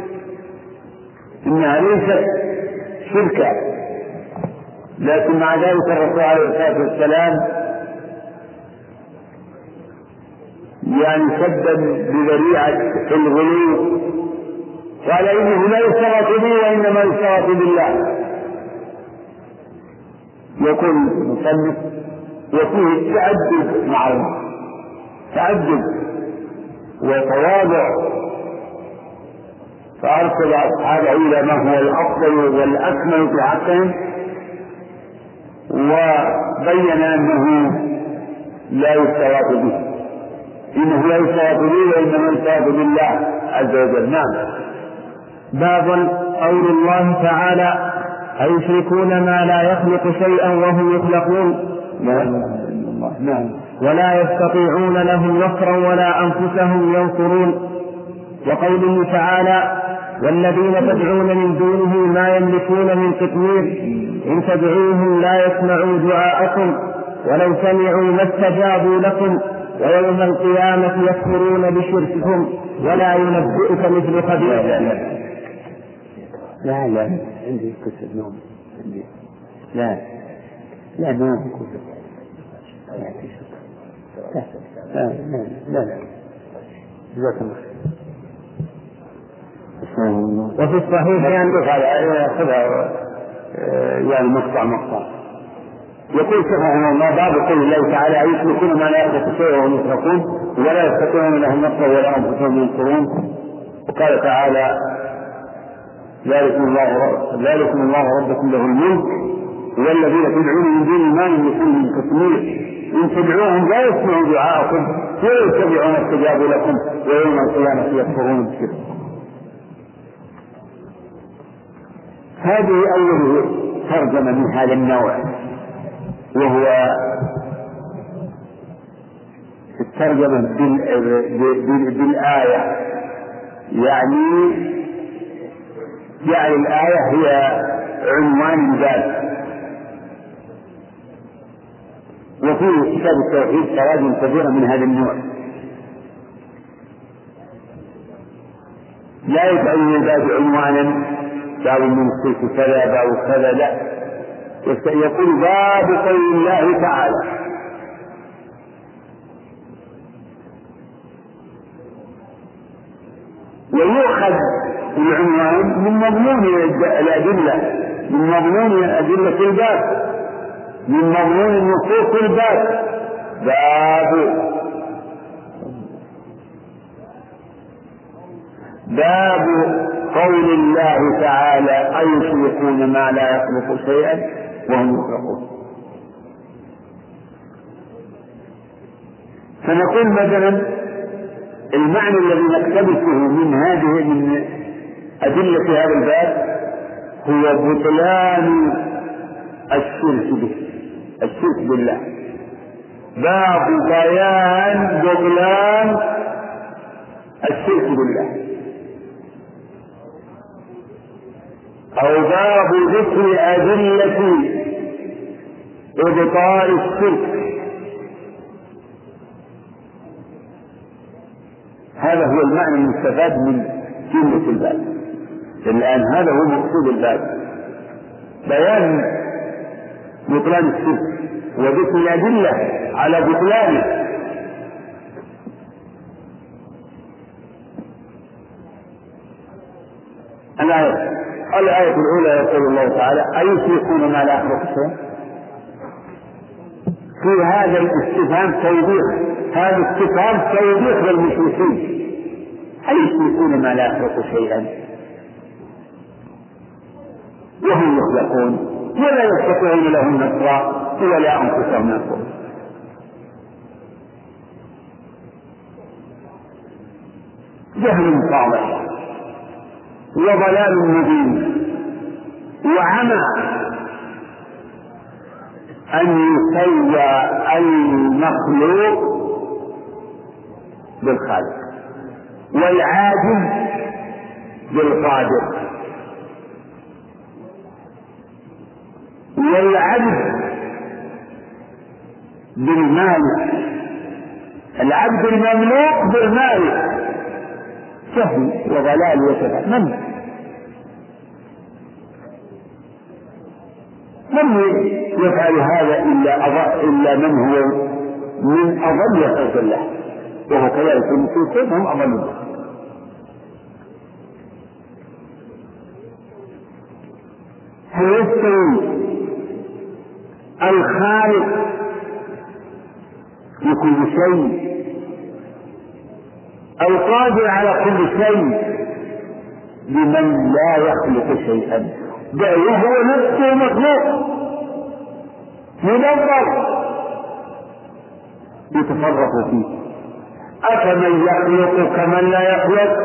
إنها ليست شركة، لكن مع ذلك الرسول عليه الصلاة والسلام يعني سدا بذريعة الغلو، قال إنه لا يستغاث بي وإنما يستغاث بالله. يقول المصنف وفيه التأدب مع الله، تأدب وتواضع، فأرسل أصحابه إلى ما هو الأفضل والأكمل في حقهم، وبين أنه لا يستغاث به، إنه لا يستغاث به وإنما يستغاث بالله عز وجل. نعم. باب قول الله تعالى أيشركون ما لا يخلق شيئا وهم يخلقون. نعم. ولا يستطيعون لهم نصرا ولا أنفسهم ينصرون. وقوله تعالى والذين تدعون من دونه ما يملكون من قطمير إن تدعوهم لا يسمعوا دعاءكم ولو سمعوا ما استجابوا لكم ويوم القيامة يكفرون بشرككم ولا ينبئك مثل خبير. لا لا لا لا عندي قصة نوم عندي لا لا نوم لا لا لا لا جزاك الله. وفي الصحيح يعني خذها يعني مقطع مقطع. يقول سبحانه الله باب قول الله تعالى يشركون ما لا يخلق شيئا وهم يشركون ولا يستطيعون لهم نصرا ولا انفسهم ينصرون. وقال تعالى ذلكم الله ذلكم الله ربكم له الملك والذين تدعون من دون ما يملكون من تسمير إن تدعوهم لا يسمعوا دعاءكم ولا يتبعون استجاب لكم ويوم القيامة يكفرون بالشرك. هذه أول ترجمة من هذا النوع، وهو الترجمة بالآية، يعني يعني الآية هي عنوان الباب. وفي كتاب التوحيد تراجم كثيرة من هذا النوع، لا يجعل الباب عنوانا باب من الشرك كذا باب كذا، لا، يقول باب قول الله تعالى. ويؤخذ العنوان من مضمون الأدلة، من مضمون أدلة الباب، من مضمون نصوص الباب. باب باب قول الله تعالى أيشركون ما لا يخلق شيئا وهم يخلقون. فنقول مثلا المعنى الذي نقتبسه من هذه من أدلة هذا الباب هو بطلان الشرك به، الشرك بالله. باب بيان بطلان الشرك بالله، أو باب ذكر أدلة إبطال الشرك. هذا هو المعنى المستفاد من جملة الباب. الآن هذا هو مقصود الباب، بيان بطلان الشرك وذكر الأدلة على بطلانه. الآية الآية الأولى يقول الله تعالى أيشركون ما لا يخلق شيئا. في هذا الاستفهام توضيح، هذا الاستفهام توضيح للمشركين. أيشركون ما لا يخلق شيئا وهم يخلقون ولا يستطيعون لهم نصرا ولا أنفسهم ينصرون. جهل واضح وضلال مبين وعمى أن يسوى المخلوق بالخالق والعاجز بالقادر والعبد بالمالك، العبد المملوك بالمالك. جهل وضلال وشبه. من من يفعل هذا إلا أضل إلا من هو من أضل خلق الله، وهو كذلك المشركون هم أضلون. هل يستوي الخالق لكل شيء القادر على كل شيء بمن لا يخلق شيئا؟ بل وهو نفسه مخلوق مدبر يتصرف فيه. أفمن يخلق كمن لا يخلق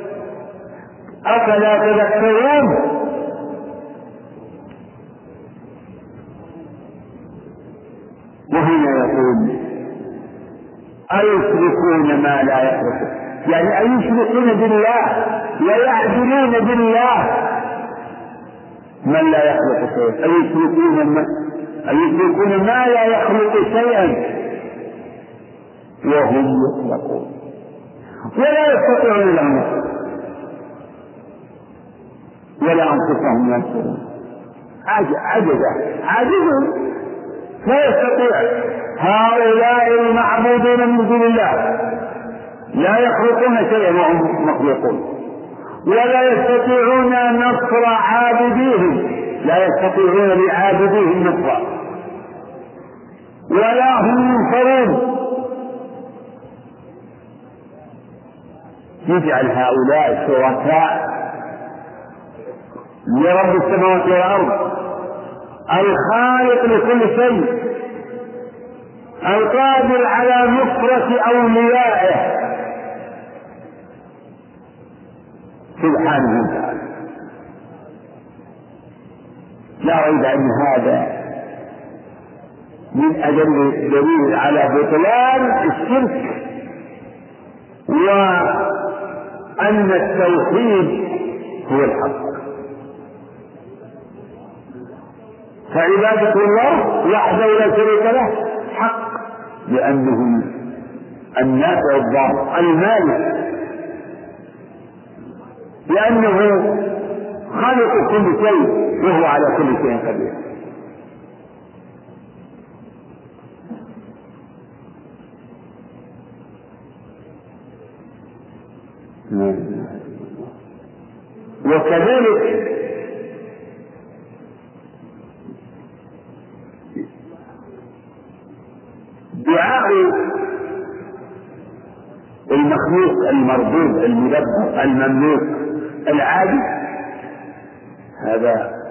أفلا تذكرون؟ وهنا يقول أيشركون ما لا يخلق، يعني أيشركون بالله ويعدلون بالله من لا يخلق شيئا. أيشركون ما أيشركون ما لا يخلق شيئا وهم يخلقون ولا يستطيعون لهم نصرا ولا أنفسهم ينصرون. عجز عاجزون لا يستطيع. هؤلاء المعبودون من دون الله لا يخلقون شيئا وهم مخلوقون، ولا يستطيعون نصر عابديهم، لا يستطيعون لعابديهم نصرا ولا هم ينصرون. يجعل هؤلاء شركاء لرب السماوات والأرض الخالق لكل شيء القادر على نصرة أوليائه سبحانه وتعالى. لا ريب أن هذا من أدل دليل على بطلان الشرك، وأن التوحيد هو الحق. فعبادة الله وحده لا شريك له حق، لأنه النافع الضار المالك، لأنه خالق كل شيء وهو على كل شيء قدير. وكذلك دعاء المخلوق المربوب المدبر المملوك العادي هذا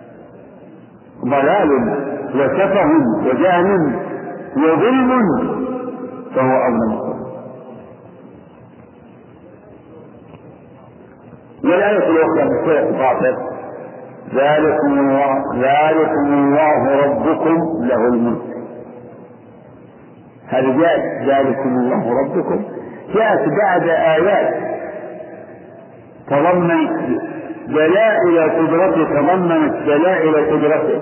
ضلال وسفه وجهل وظلم، فهو أظلم. والآية الأخرى من سورة فاطر ذلكم الله ذلكم الله ربكم له الملك. هذه جاءت ذلكم الله ربكم جاءت بعد آيات تضمنت دلائل قدرته تضمنت دلائل قدرته.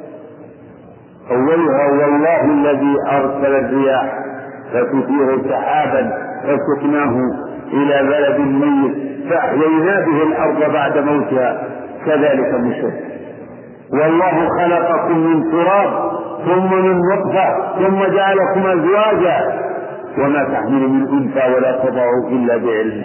أولها والله الذي أرسل الرياح فتثير سحابا فسقناه إلى بلد ميت فأحيينا به الأرض بعد موتها كذلك النشور. والله خلقكم من تراب ثم من نطفة ثم جعلكم أزواجا وما تحمل من أنثى ولا تضع إلا بعلمه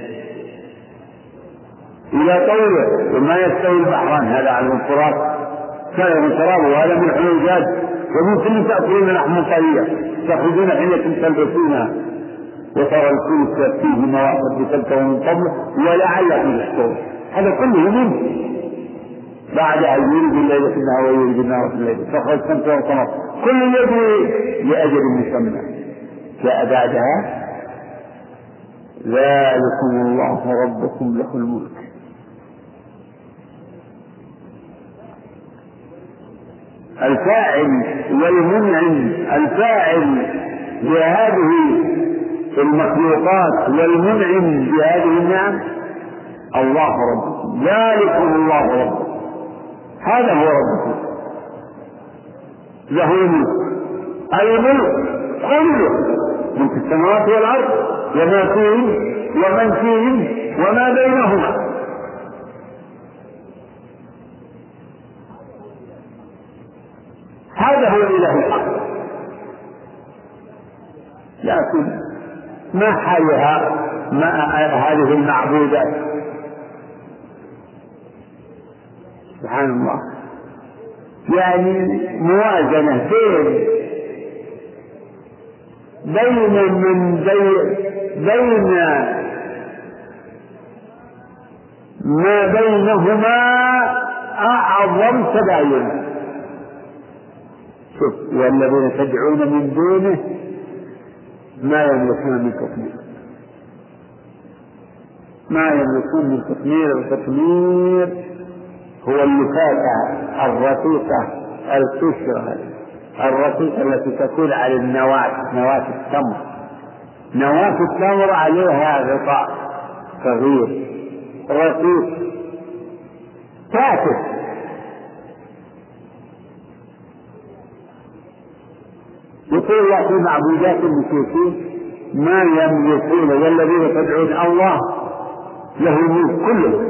إلى قوله وما يستوي البحران هذا عن الفرات كان تراب وهذا من حلوجات وممكن تأكلون لحما طريا تأخذون حينكم تلبسونها وترى الفلك فيه مواقف لتبتغوا من فضله ولعلكم تشكرون. هذا كله منه بعدها يريد الليلة في النهار ويريد النهار في الليل فخرج الشمس والقمر كل يجري لأجل مسمى. جاء بعدها ذلكم الله ربكم له الملك. الفاعل والمنعم الفاعل لهذه المخلوقات والمنعم بهذه النعم الله ربكم ذلكم الله ربكم هذا هو ربكم له الملك الملك كله ملك السماوات والأرض وما فيهم ومن فيهم وما بينهما. هذا هو الإله الحق. لكن ما حالها مع هذه المعبودات سبحان الله، يعني موازنة بين بين من بين, بين ما بينهما أعظم تباين. شوف والذين تدعون من دونه ما يملكون من تطمير ما يملكون من تطمير. التطمير هو اللفافة الرقيقة القشرة الرقيقة التي تكون على النواة نواة التمر. نواة التمر عليها غطاء صغير رقيق كاتب يقول الله في معبودات المشركين ما يملكون والذين تدعون الله له الملك كله.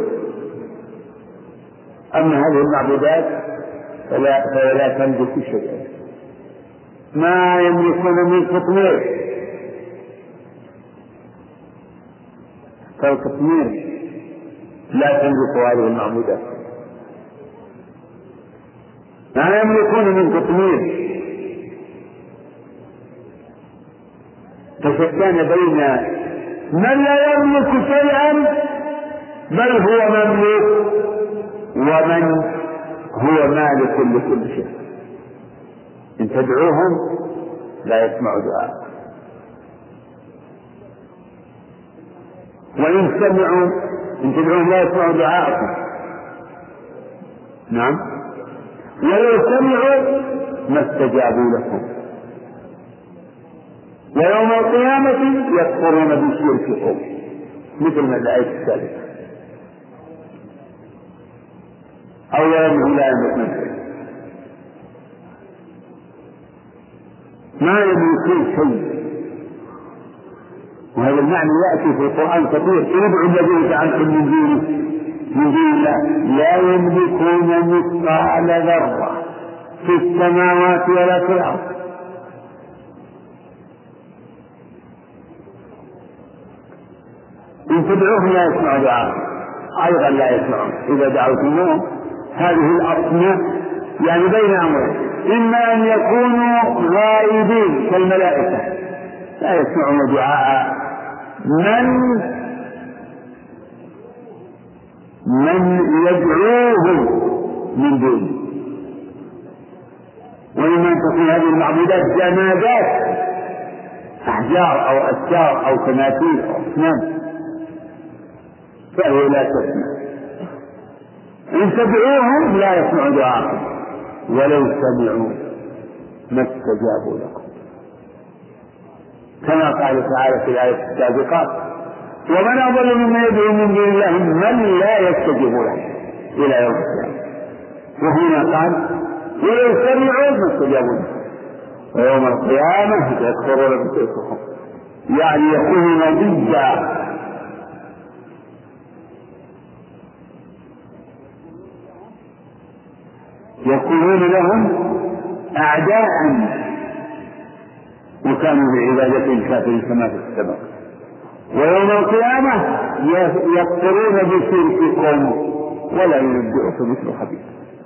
أما هذه المعبودات فلا, فلا تملك شيئا ما يملكون من تطمير كالقطمير لا تملك هذه المعبودات، لا يملكون من قطمير. فشتان بين من لا يملك شيئا بل هو مملوك ومن هو مالك لكل شيء. إن تدعوهم لا يسمعوا دعاء، وإن سمعوا إن تدعوهم لا يسمعوا دعاءكم. نعم، ولو سمعوا ما استجابوا لكم، ويوم القيامة يكفرون بشرككم مثل ما الآية الثالثة. أولا لا يملكون ما يملكون شيء، وهذا المعنى يأتي في القرآن كثير. ادعوا الذين زعمتم من دونه من دون الله لا يملكون مثقال ذرة في السماوات ولا في الأرض. إن تدعوهم لا يسمعوا دعاءكم، أيضا لا يسمعون إذا دعوتموهم. هذه الأصنام يعني بين أمرين، إما أن يكونوا غائبين كالملائكة لا يسمعون دعاء من من يدعوهم من دونه، وإما أن تكون هذه المعبودات جمادات أحجار أو أشجار أو تماثيل أو أصنام فهي لا تسمع. إن تدعوهم لا يسمعوا دعاءكم ولو سمعوا ما استجابوا لكم، كما قال تعالى في الآية السابقة: ومن أضل ممن يدعو من دون الله من لا يستجيب له إلى يوم القيامة. وهنا قال: ولو سمعوا ما استجابوا له ويوم القيامة يكفرون بشركهم، يعني يكونون ضد يكونون لهم أعداء وكانوا بعبادتهم كافرين كما في السبق. ويوم القيامة يكفرون بشرككم ولا ينبئك مثل خبير.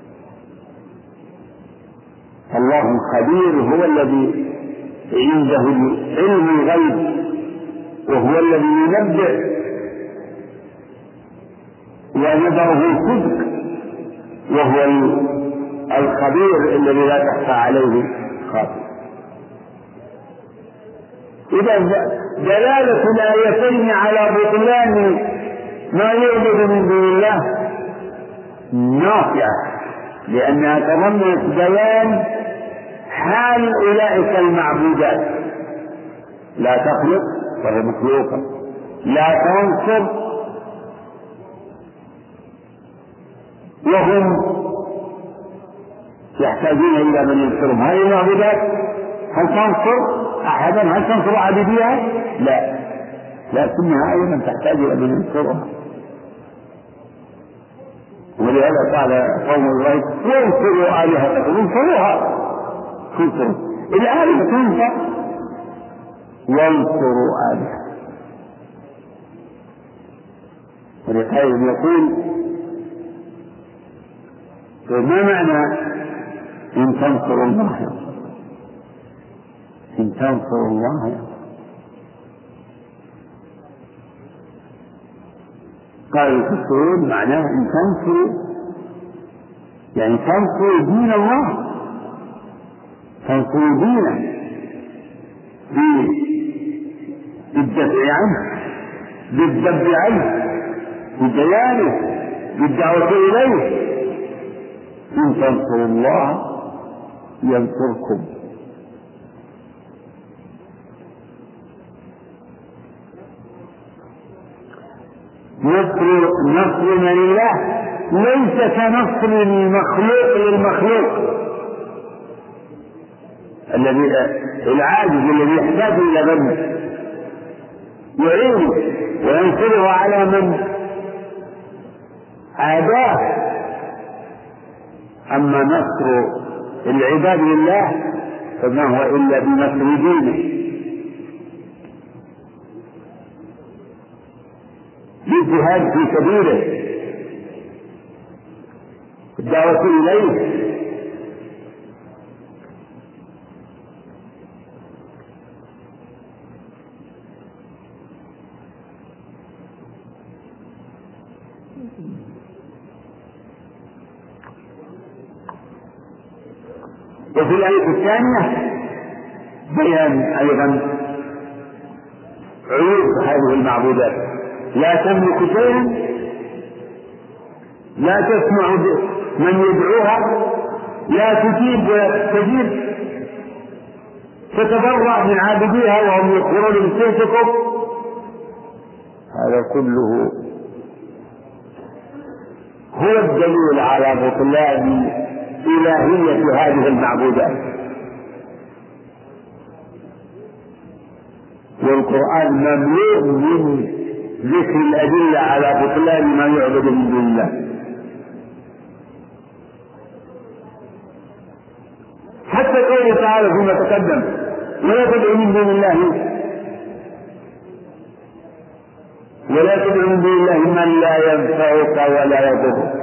الله خبير هو الذي عنده علم الغيب، وهو الذي ينبئ ونبأه صدق، وهو الخبير الذي لا تخفى عليه خافية. إذا دلالة الآيتين على بطلان ما يعبد من دون الله نافعة، لأنها تضمنت بيان حال أولئك المعبودات: لا تخلق وهي مخلوقة، لا تنصر وهم يحتاجون إلى من ينصرهم. هذه المعبودات هل تنصر أحدا؟ هل تنصر عبيدها؟ لا، لكنها أيضا تحتاج إلى من ينصرها. ولهذا قال قوم الله: وانصروا آلهتكم، انصروها، انصروا الآلهة تنصر، وانصروا آلهتكم. ولقائل يقول: ما معنى إن تنصروا الله ينصر؟ إن تنصروا الله ينصر. قال المفسرون معناه إن تنصروا يعني تنصروا دين الله، تنصروا دينه بالدفع عنه، بالذب عنه، ببيانه، بالدعوة إليه. إن تنصروا الله ينصركم. نصر نصرنا لله ليس كنصر المخلوق للمخلوق الذي العاجز الذي يحتاج إلى من يعينه وينصره على من عاداه. أما نصر العباد لله فما هو إلا بنصر دينه. الجهاد في سبيله، الدعوة إليه. وفي الآية الثانية بيان أيضا عيوب هذه المعبودات: لا تملك شيئا، لا تسمع من يدعوها، لا تجيب ولا تستجيب، تتبرأ من عابديها وهم يكفرون بشرككم. هذا كله هو الدليل على بطلان إلهية هذه المعبودات. والقرآن مملوء من ذكر الأدلة على بطلان ما يعبد من دون الله. حتى قوله تعالى فيما تقدم: ولا تدع من دون الله ولا تدع من دون الله من لا ينفعك ولا يضرك.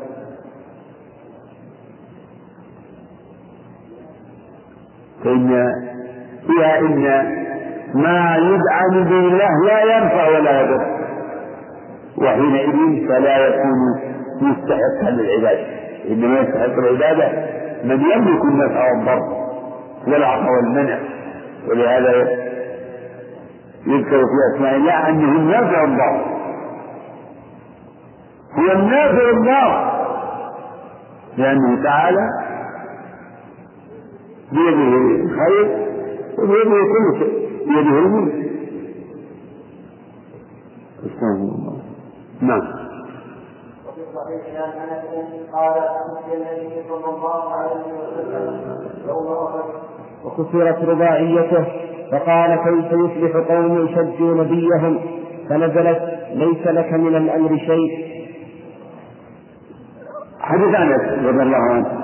فإن فيها إن ما يدعى من دون الله لا ينفع ولا يضر، وحينئذ فلا يكون مستحقا للعبادة، إنما يستحق العبادة من يملك النفع والضر والعطاء والمنع. ولهذا يذكر في أسماء الله أنه النافع الضار، هو النافع الضار، لأنه تعالى بيده الخير وبيده كل شيء، بيده الملك. نعم. وفي الصحيح عن انس قال أتي النبي صلى الله عليه وسلم يوم أحد وكسرت رباعيته فقال: كيف يصلح قوم شجوا نبيهم؟ فنزلت: ليس لك من الأمر شيء. حديث أنس رضي الله عنه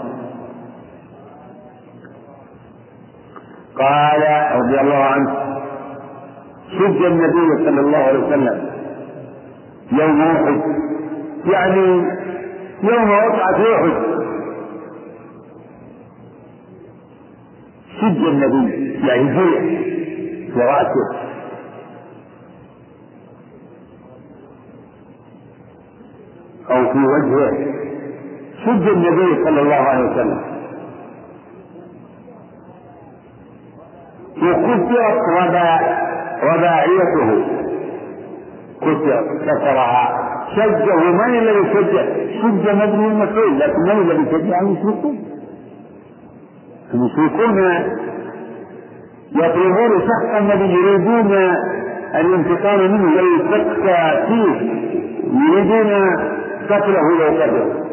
قال رضي الله عنه: شج النبي صلى الله عليه وسلم يوم أحد، يعني يوم وقعة أحد، شج النبي يعني جيع في رأسه، أو في وجهه. شج النبي صلى الله عليه وسلم وكسرت رباعيته، كسرت كسرها. شجه من الذي شجه؟ شج مبني المفعول، لكن من الذي شجه؟ المشركون. المشركون يطلبون سحق النبي، يريدون الانتقام منه ويستقسى فيه، يريدون قتله لو قتل.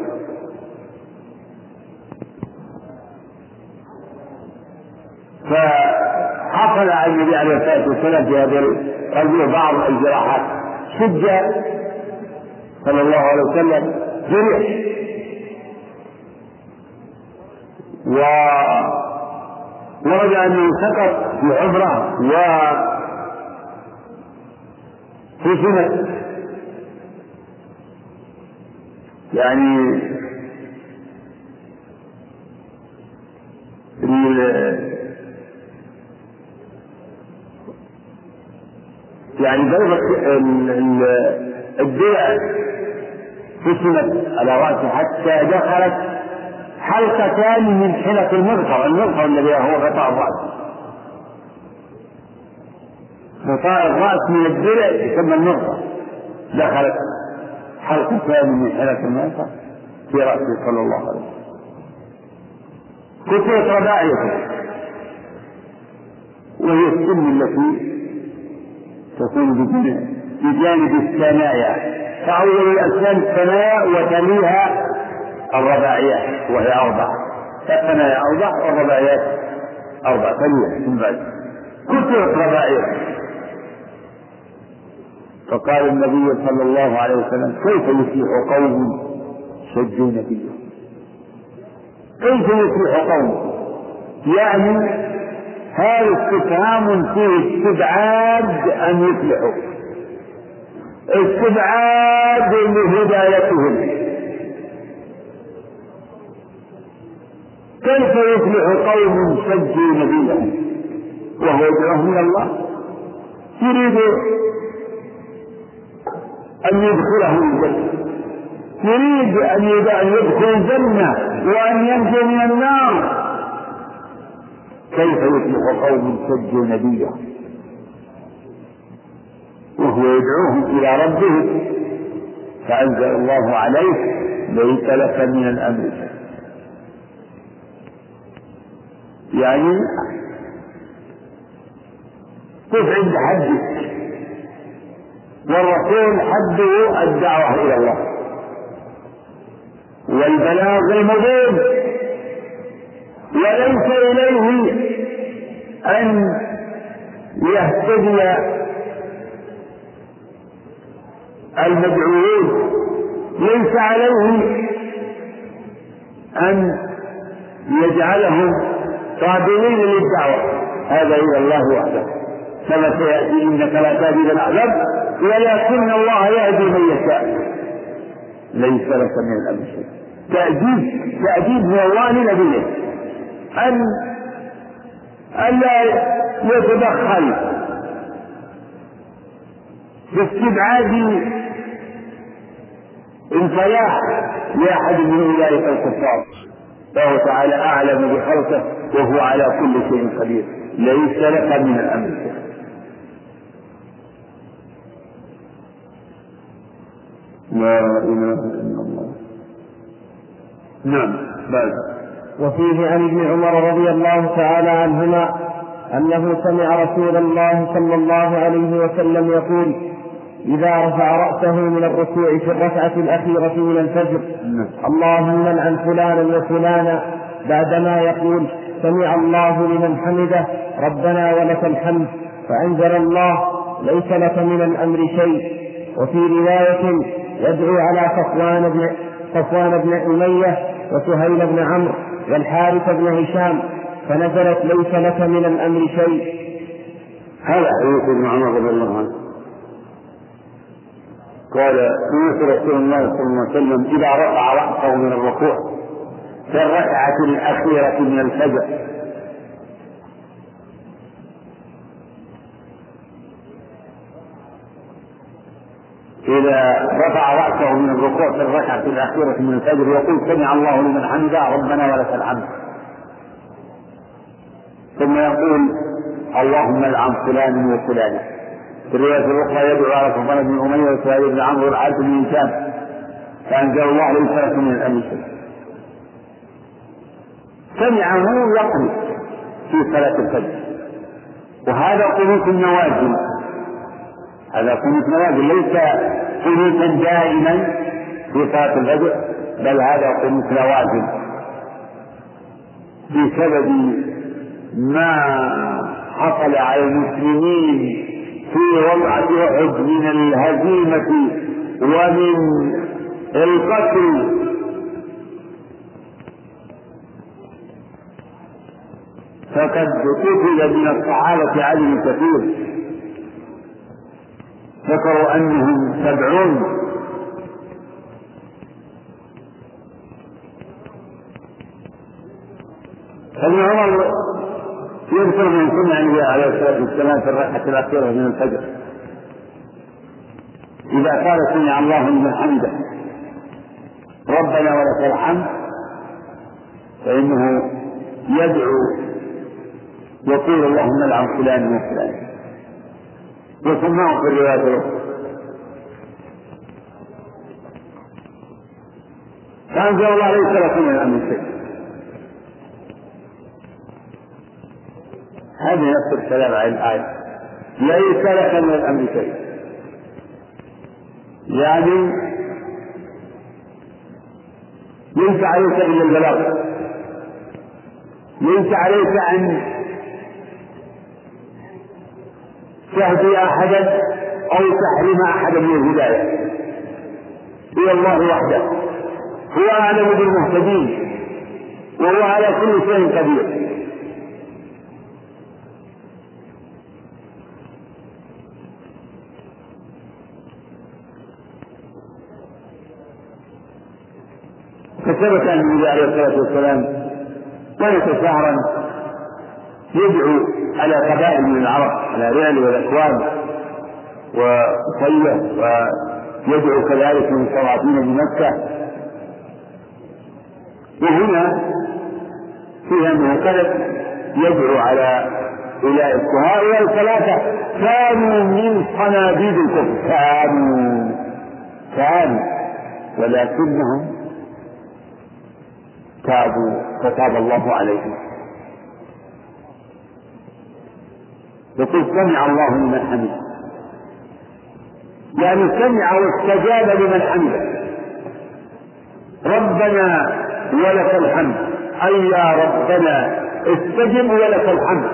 فحصل على النبي عليه الصلاة والسلام في هذا الرجل بعض الجراحات، شج صلى الله عليه وسلم جرح، وورد أنه سقط في عمره وحسنت، يعني يعني بيضة الدرع حسنت على رأسه حتى دخلت حلقتان من حلق المغفر، المغفر الذي هو غطاء الرأس، غطاء الرأس من الدرع يسمى المغفر، دخلت حلقتان من حلق المغفر في رأسه صلى الله عليه وسلم. كسرت رباعيته، وهي السن التي تكون بجانب الثنايا، فأول الأسنان الثنايا وتليها الرباعيات وهي أربع، الثنايا أربع والرباعيات أربع تليها من بعد. كسرت رباعيته، فقال النبي صلى الله عليه وسلم: كيف يصلح قوم شجوا نبيهم؟ كيف يصلح قوم؟ يعني هذا استفهام فيه استبعاد أن يفلحوا، استبعاد لهدايتهم. كيف يفلح قوم سجوا نبيهم وهو يدعوهم الى الله؟ يريد ان يدخلهم الجنه، يريد ان يدخل الجنه وان ينجو من النار. كيف يفلح قوم سجوا نبيهم وهو يدعوهم الى ربهم؟ فانزل الله عليه: ليس لك من الامر شيء. يعني قف عند حدك، والرسول حده الدعوة إلى الله والبلاغ المبين، وليس إليه أن يهتدي المدعوين، ليس عليه أن يجعلهم قابلين للدعوة، هذا إلى الله وحده كما سيأتي: إنك لا تهدي من أحببت ولكن الله يهدي من يشاء. ليس لك من الأمر شيء. تأديب تأديب من الله لنبيه أن ألا يتدخل باستبعاد الفلاح لأحد من أولئك الكفار، فهو تعالى أعلم بخلقه وهو على كل شيء قدير. ليس لك من الأمر شيء. لا إله إلا الله. نعم. بعد. وفيه عن ابن عمر رضي الله تعالى عنهما أنه سمع رسول الله صلى الله عليه وسلم يقول: إذا رفع رأسه من الركوع في الركعة الأخيرة من الفجر: اللهم لعن فلانا وفلانا، بعدما يقول: سمع الله لمن حمده ربنا ولك الحمد، فأنزل الله: ليس لك من الأمر شيء. وفي رواية: يدعو على صفوان بن صفوان بن أمية وسهيل بن عمرو والحارث بن هشام، فنزلت: ليس لك من الأمر شيء. هذا حديث ابن عمر رضي الله عنه قال: سمعت رسول الله صلى الله عليه وسلم إذا رفع رأسه من الركوع في الركعة الأخيرة من الفجر: إذا رفع رأسه من الركوع في الركعة الأخيرة من الفجر يقول: سمع الله لمن حمده ربنا ولك الحمد، ثم يقول: اللهم لعن فلان وفلان. في الرواية الأخرى: يدعو على صفوان بن أمية وسهيل بن عمرو والحارث بن هشام، فأنزل الله: ليس لك من الأمر شيء. سمعه يقنط في صلاة الفجر، وهذا قنوت النوازل، هذا قنوت نوازل، ليس قنوتا دائما في صلاة الفجر، بل هذا قنوت نوازل بسبب ما حصل على المسلمين في وضعة أحد من الهزيمة ومن القتل، فقد قتل من الصحابة عدد كثير، ذكروا أنهم سبعون، فابن عمر يذكر من سمع النبي عليه الصلاة والسلام في الركعة الأخيرة من الفجر إذا قال: سمع الله لمن حمده ربنا ولك الحمد، فإنه يدعو يقول: اللهم لعن فلان وفلان. وسمعه في الرواية الأخرى: فأنزل الله: ليس لك من الأمر شيء. هذه نفس الكلام عن الآية: ليس لك من الأمر شيء، يعني ليس عليك إلا البلاغ، ليس عليك أن تهدي أحدا أو تحرم أحدا من الهداية، هو الله وحده، هو أعلم بالمهتدين وهو على كل شيء قدير. وثبت أن النبي عليه الصلاة والسلام كان شهرا يدعو على قبائل من العرب، على رعل والأكواب وصية، ويدعو كذلك المستضعفين بمكة. وهنا فيها أنه كان يدعو على أولئك، وهؤلاء الثلاثة كانوا من صناديد الكفر، كانوا كانوا ولكنهم تابوا فتاب الله عليهم. يقول سمع الله لمن حمده، يعني سمع واستجاب لمن حمده. ربنا ولك الحمد، أي يا ربنا استجب ولك الحمد.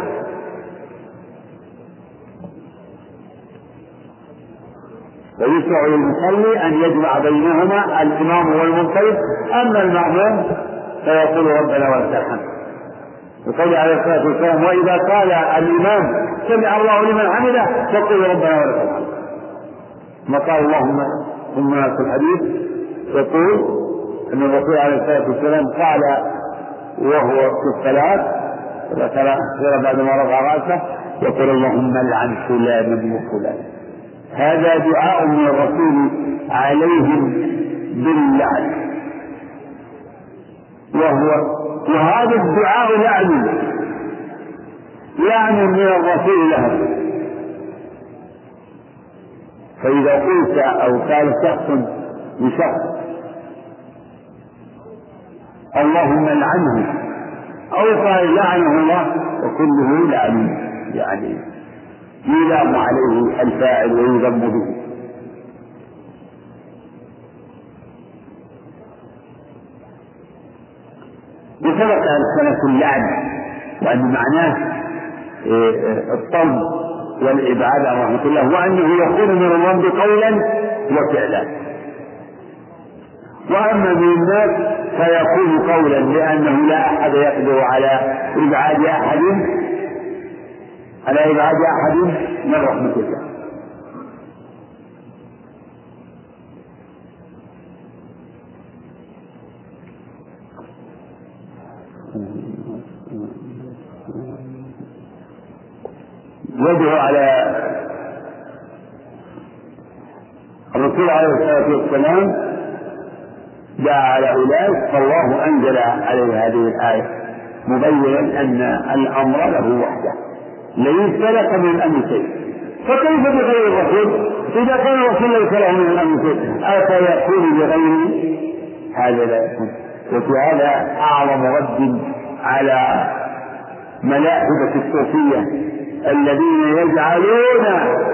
ويشرع للمصلي أن يجمع بينهما الإمام والمنفرد، أما المأموم فيقول ربنا ولك الحمد. وقال عليه الصلاة والسلام وإذا قال الإمام سمع الله لمن حمده فقل ربنا ولك الحمد. ما قال اللهم ثم في الحديث يقول أن الرسول عليه الصلاة والسلام قال وهو في الصلاة غير بعد ما رفع رأسه يقول اللهم لعن فلانا وفلان. هذا دعاء من الرسول عليهم باللعن، وهو وهذا الدعاء لعن لعن من الرسول له. فإذا قلت أو قال شخص لشخص اللهم لعنه أو قال لعنه الله وكله لعن، يعني يلام عليه الفاعل ويذم به. وسبق السلف اللعن وأن معناه الطرد والإبعاد عن رحمة الله، وأنه يكون من الرمز قولا وفعلا. وأما من الناس فيكون قولا، لأنه لا أحد يقدر على إبعاد أحد على إبعاد أحد من رحمة الله. يدعو على الرسول عليه الصلاة والسلام دعا على أولئك، فالله أنزل عليه هذه الآية مبينا أن الأمر له وحده ليس لك من الأمر شيء. فكيف بغير الرسول؟ إذا كان الرسول ليس له من الأمر شيء أتى يكون بغيره؟ هذا لا يكون. وفي هذا أعظم رد على ملاحدة الصوفية الذين يجعلون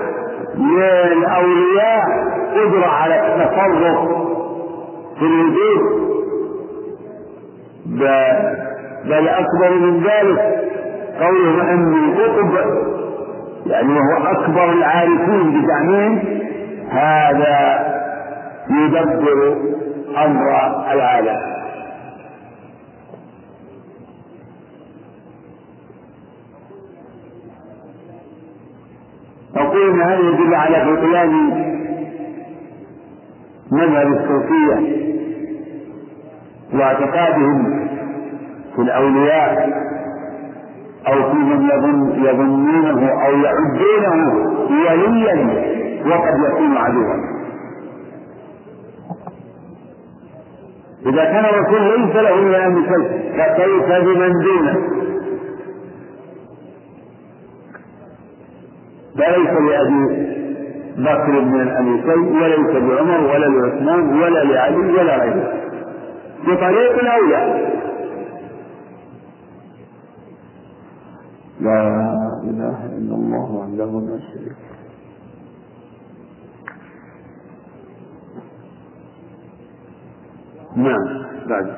للأولياء قدرة على التصرف في الوجود، بل أكبر من ذلك قولهم أن القطب يعني وهو أكبر العارفين بزعمهم هذا يدبر أمر العالم. أقول أن هذا يدل على بطلان مذهب الصوفية واعتقادهم في الأولياء أو في من يظن يظنونه أو يعدونه وليا وقد يكون عدوا. إذا كان الرسول ليس له من الأمر شيء فكيف بمن دونه؟ فليس لأبي بكر من الأمر شيء، وليس لعمر ولا لعثمان ولا لعلي ولا غيره بطريق الأولى. لا إله إلا الله وحده لا شريك له. نعم. بعد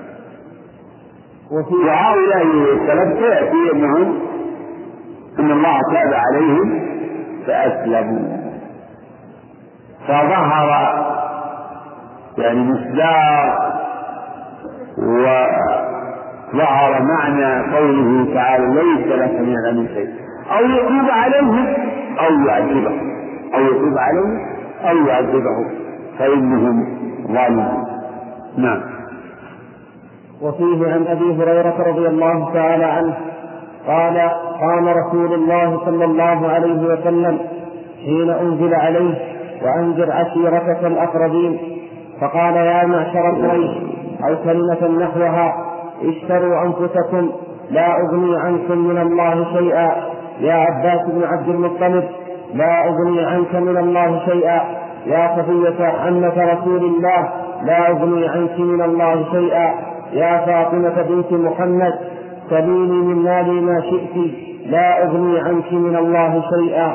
وهؤلاء السلف يأتي أنهم أن الله تاب عليهم فأسلموا، فظهر يعني مصداق وظهر معنى قوله تعالى ليس لك من الأمر شيء، أو يتوب عليهم أو يعذبهم، أو يتوب عليهم أو يعذبهم فإنهم ظالمون. نعم. وفيه عن أبي هريرة رضي الله تعالى عنه قال قام رسول الله صلى الله عليه وسلم حين أنزل عليه وأنذر عشيرتك الأقربين فقال يا معشر قريش أو كلمة نحوها اشتروا أنفسكم لا أغني عنكم من الله شيئا يا عباس بن عبد المطلب لا أغني عنك من الله شيئا يا صفية عمة رسول الله لا أغني عنك من الله شيئا يا فاطمة بنت محمد سليني من مالي ما شئت لا أغني عنك من الله شيئا.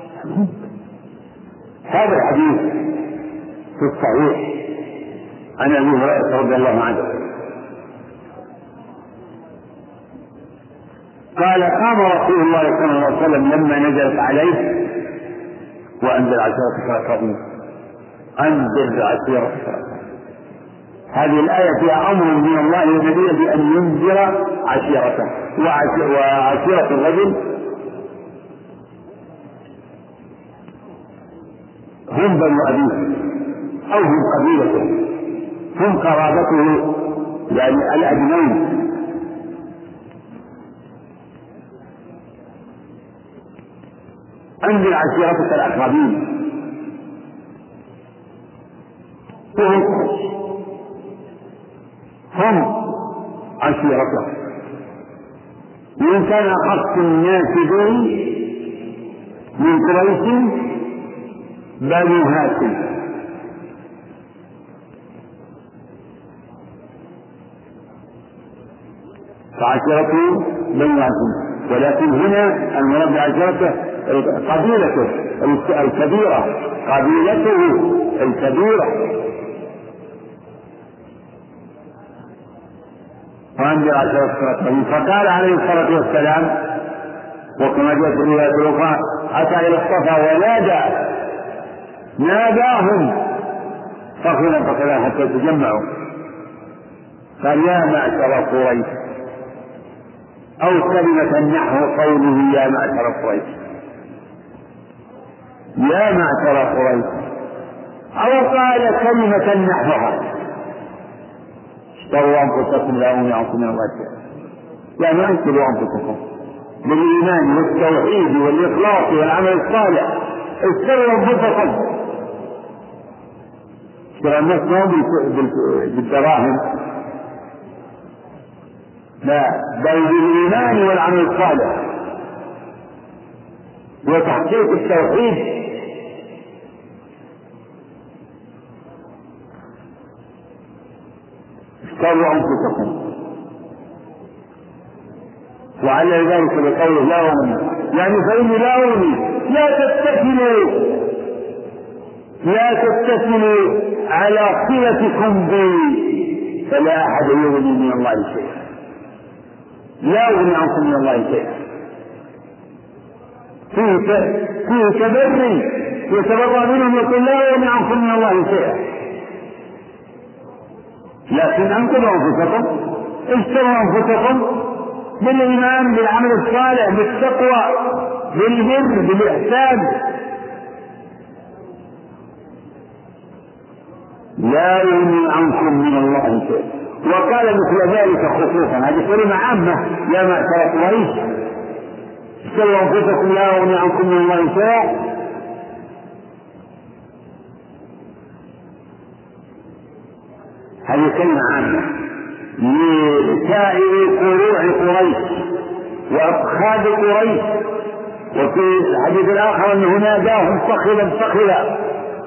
هذا الحديث في الصحيح عن أبي هريرة رضي الله عنه قال قام رسول الله صلى الله عليه وسلم لما نزلت عليه وأنذر عشيرتك الأقربين أنذر عشيرتك. هذه الآية فيها أمر من الله للنبي بأن ينذر عشيرته، وعشيرة الرجل هم بنو أبيه أو هم قبيلته، هم قرابته يعني الأدنين. أنذر عشيرتك الأقربين هم عشيرته. وإن كان أخص الناس به من قريش بنو هاشم، فعشيرته بنو هاشم، ولكن هنا المراد بعشيرته قبيلته الكبيرة، قبيلته الكبيرة. وأنذر عشيرتك الأقربين. فقال عليه الصلاة والسلام وكما جاء في الرواية الأخرى أتى إلى الصفا ونادى ناداهم فخذا فخذا حتى يتجمعوا قال يا معشر قريش أو كلمة نحو قوله يا معشر قريش يا معشر قريش أو قال كلمة نحوها اشتروا أنفسكم لا أغني عنكم من الله شيئا. يعني انشروا أنفسكم بالإيمان والتوحيد والإخلاص والعمل الصالح. اشتروا أنفسكم، اشتروا الناس ما بالدراهم، لا بل بالإيمان والعمل الصالح وتحقيق التوحيد. اشتروا أنفسكم. وعلى ذلك بقوله لا أغني، يعني فإني لا أغني، لا تتكلوا لا تتكلوا على صلتكم بي فلا أحد يغني من الله شيئا. لا أغني عنكم من الله شيئا. فيه تبري يتبرأ منهم يقول لا أغني عنكم من الله شيئا، لكن أنقذوا أنفسكم، اشتروا أنفسكم بالإيمان بالعمل الصالح بالتقوى بالبر بالإحسان. لا يغني عنكم من الله شيئا. وقال مثل ذلك خصوصا، هذه كلمة عامة يا معشر قريش اشتروا أنفسكم لا يغني عنكم من الله شيئا. هذه كلمة عامة لسائر فروع قريش وأفخاذ قريش. وفي الحديث الآخر أنه ناداهم صخلا صخلا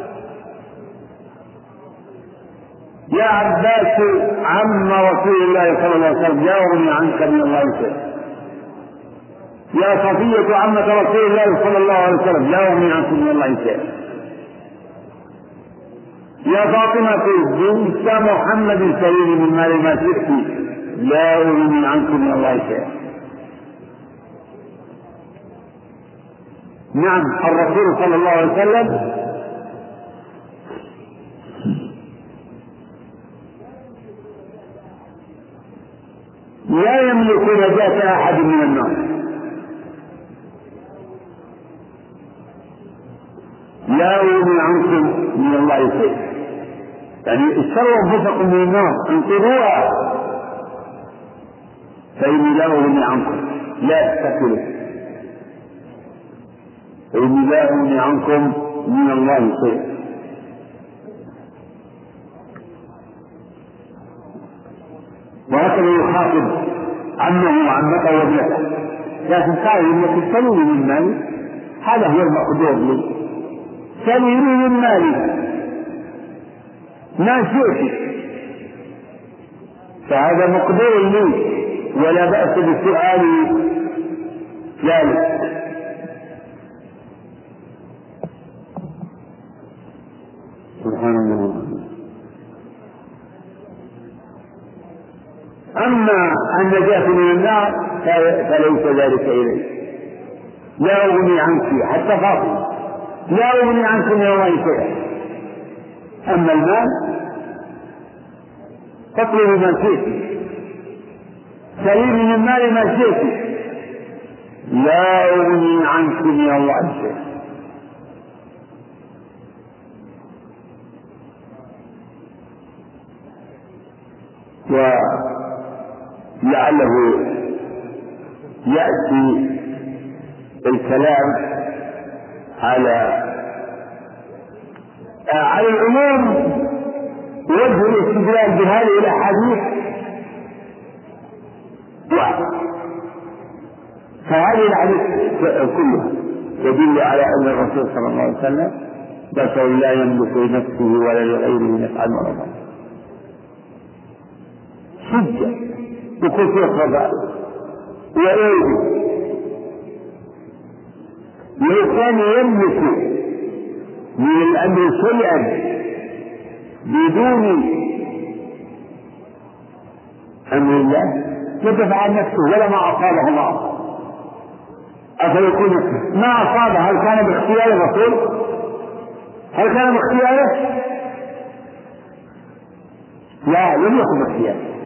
يا عباس عم رسول الله صلى الله عليه وسلم لا أغني عنك من الله شيئا. يا صفية عمة رسول الله صلى الله عليه وسلم لا أغني عنك من الله شيئا. يا فاطمة بنت محمد سليني من مال ما شئت لا أغني عنكم من الله شيئا. نعم الرسول صلى الله عليه وسلم لا يملك نجاة أحد من الناس، لا أغني عنكم من الله شيئا. يعني اشتروا أنفسكم من النار انقذوها فإني لا أغني عنكم، لا تستكبروا، فإني لا أغني عنكم من الله شيئا. وهكذا يخاطب عمه وعمته وابنته، لكن قال انك سلوني من مالي، هذا هو المقدور لي، سلوني من مالي ما شئت، فهذا مقدور لي ولا بأس بسؤال ذلك. سبحان الله. أما النجاة من النار فليس ذلك إليه، لا أغني عنك حتى فاطمة لا أغني عنك من الله شيئا. أما المال تطلب ما شئت، سليم من المال ما شئت، لا أغني عنك من الله شيئا. ولعله يأتي الكلام على على العموم وجه الاستدلال بهذه الأحاديث واحد، فهذه الأحاديث كلها يدل على أن الرسول صلى الله عليه وسلم بشر لا يملك لنفسه ولا لغيره نفعا ولا ضرا، حجة بكل الخبائث وإيه لو كان يملك من الأمر شيئا بدون أمر الله يدفع عن نفسه ولا ما أصابه ما أصابه. أفيكون ما أصابه هل كان باختيار الرسول؟ هل كان باختياره؟ لا، لم يكن باختياره.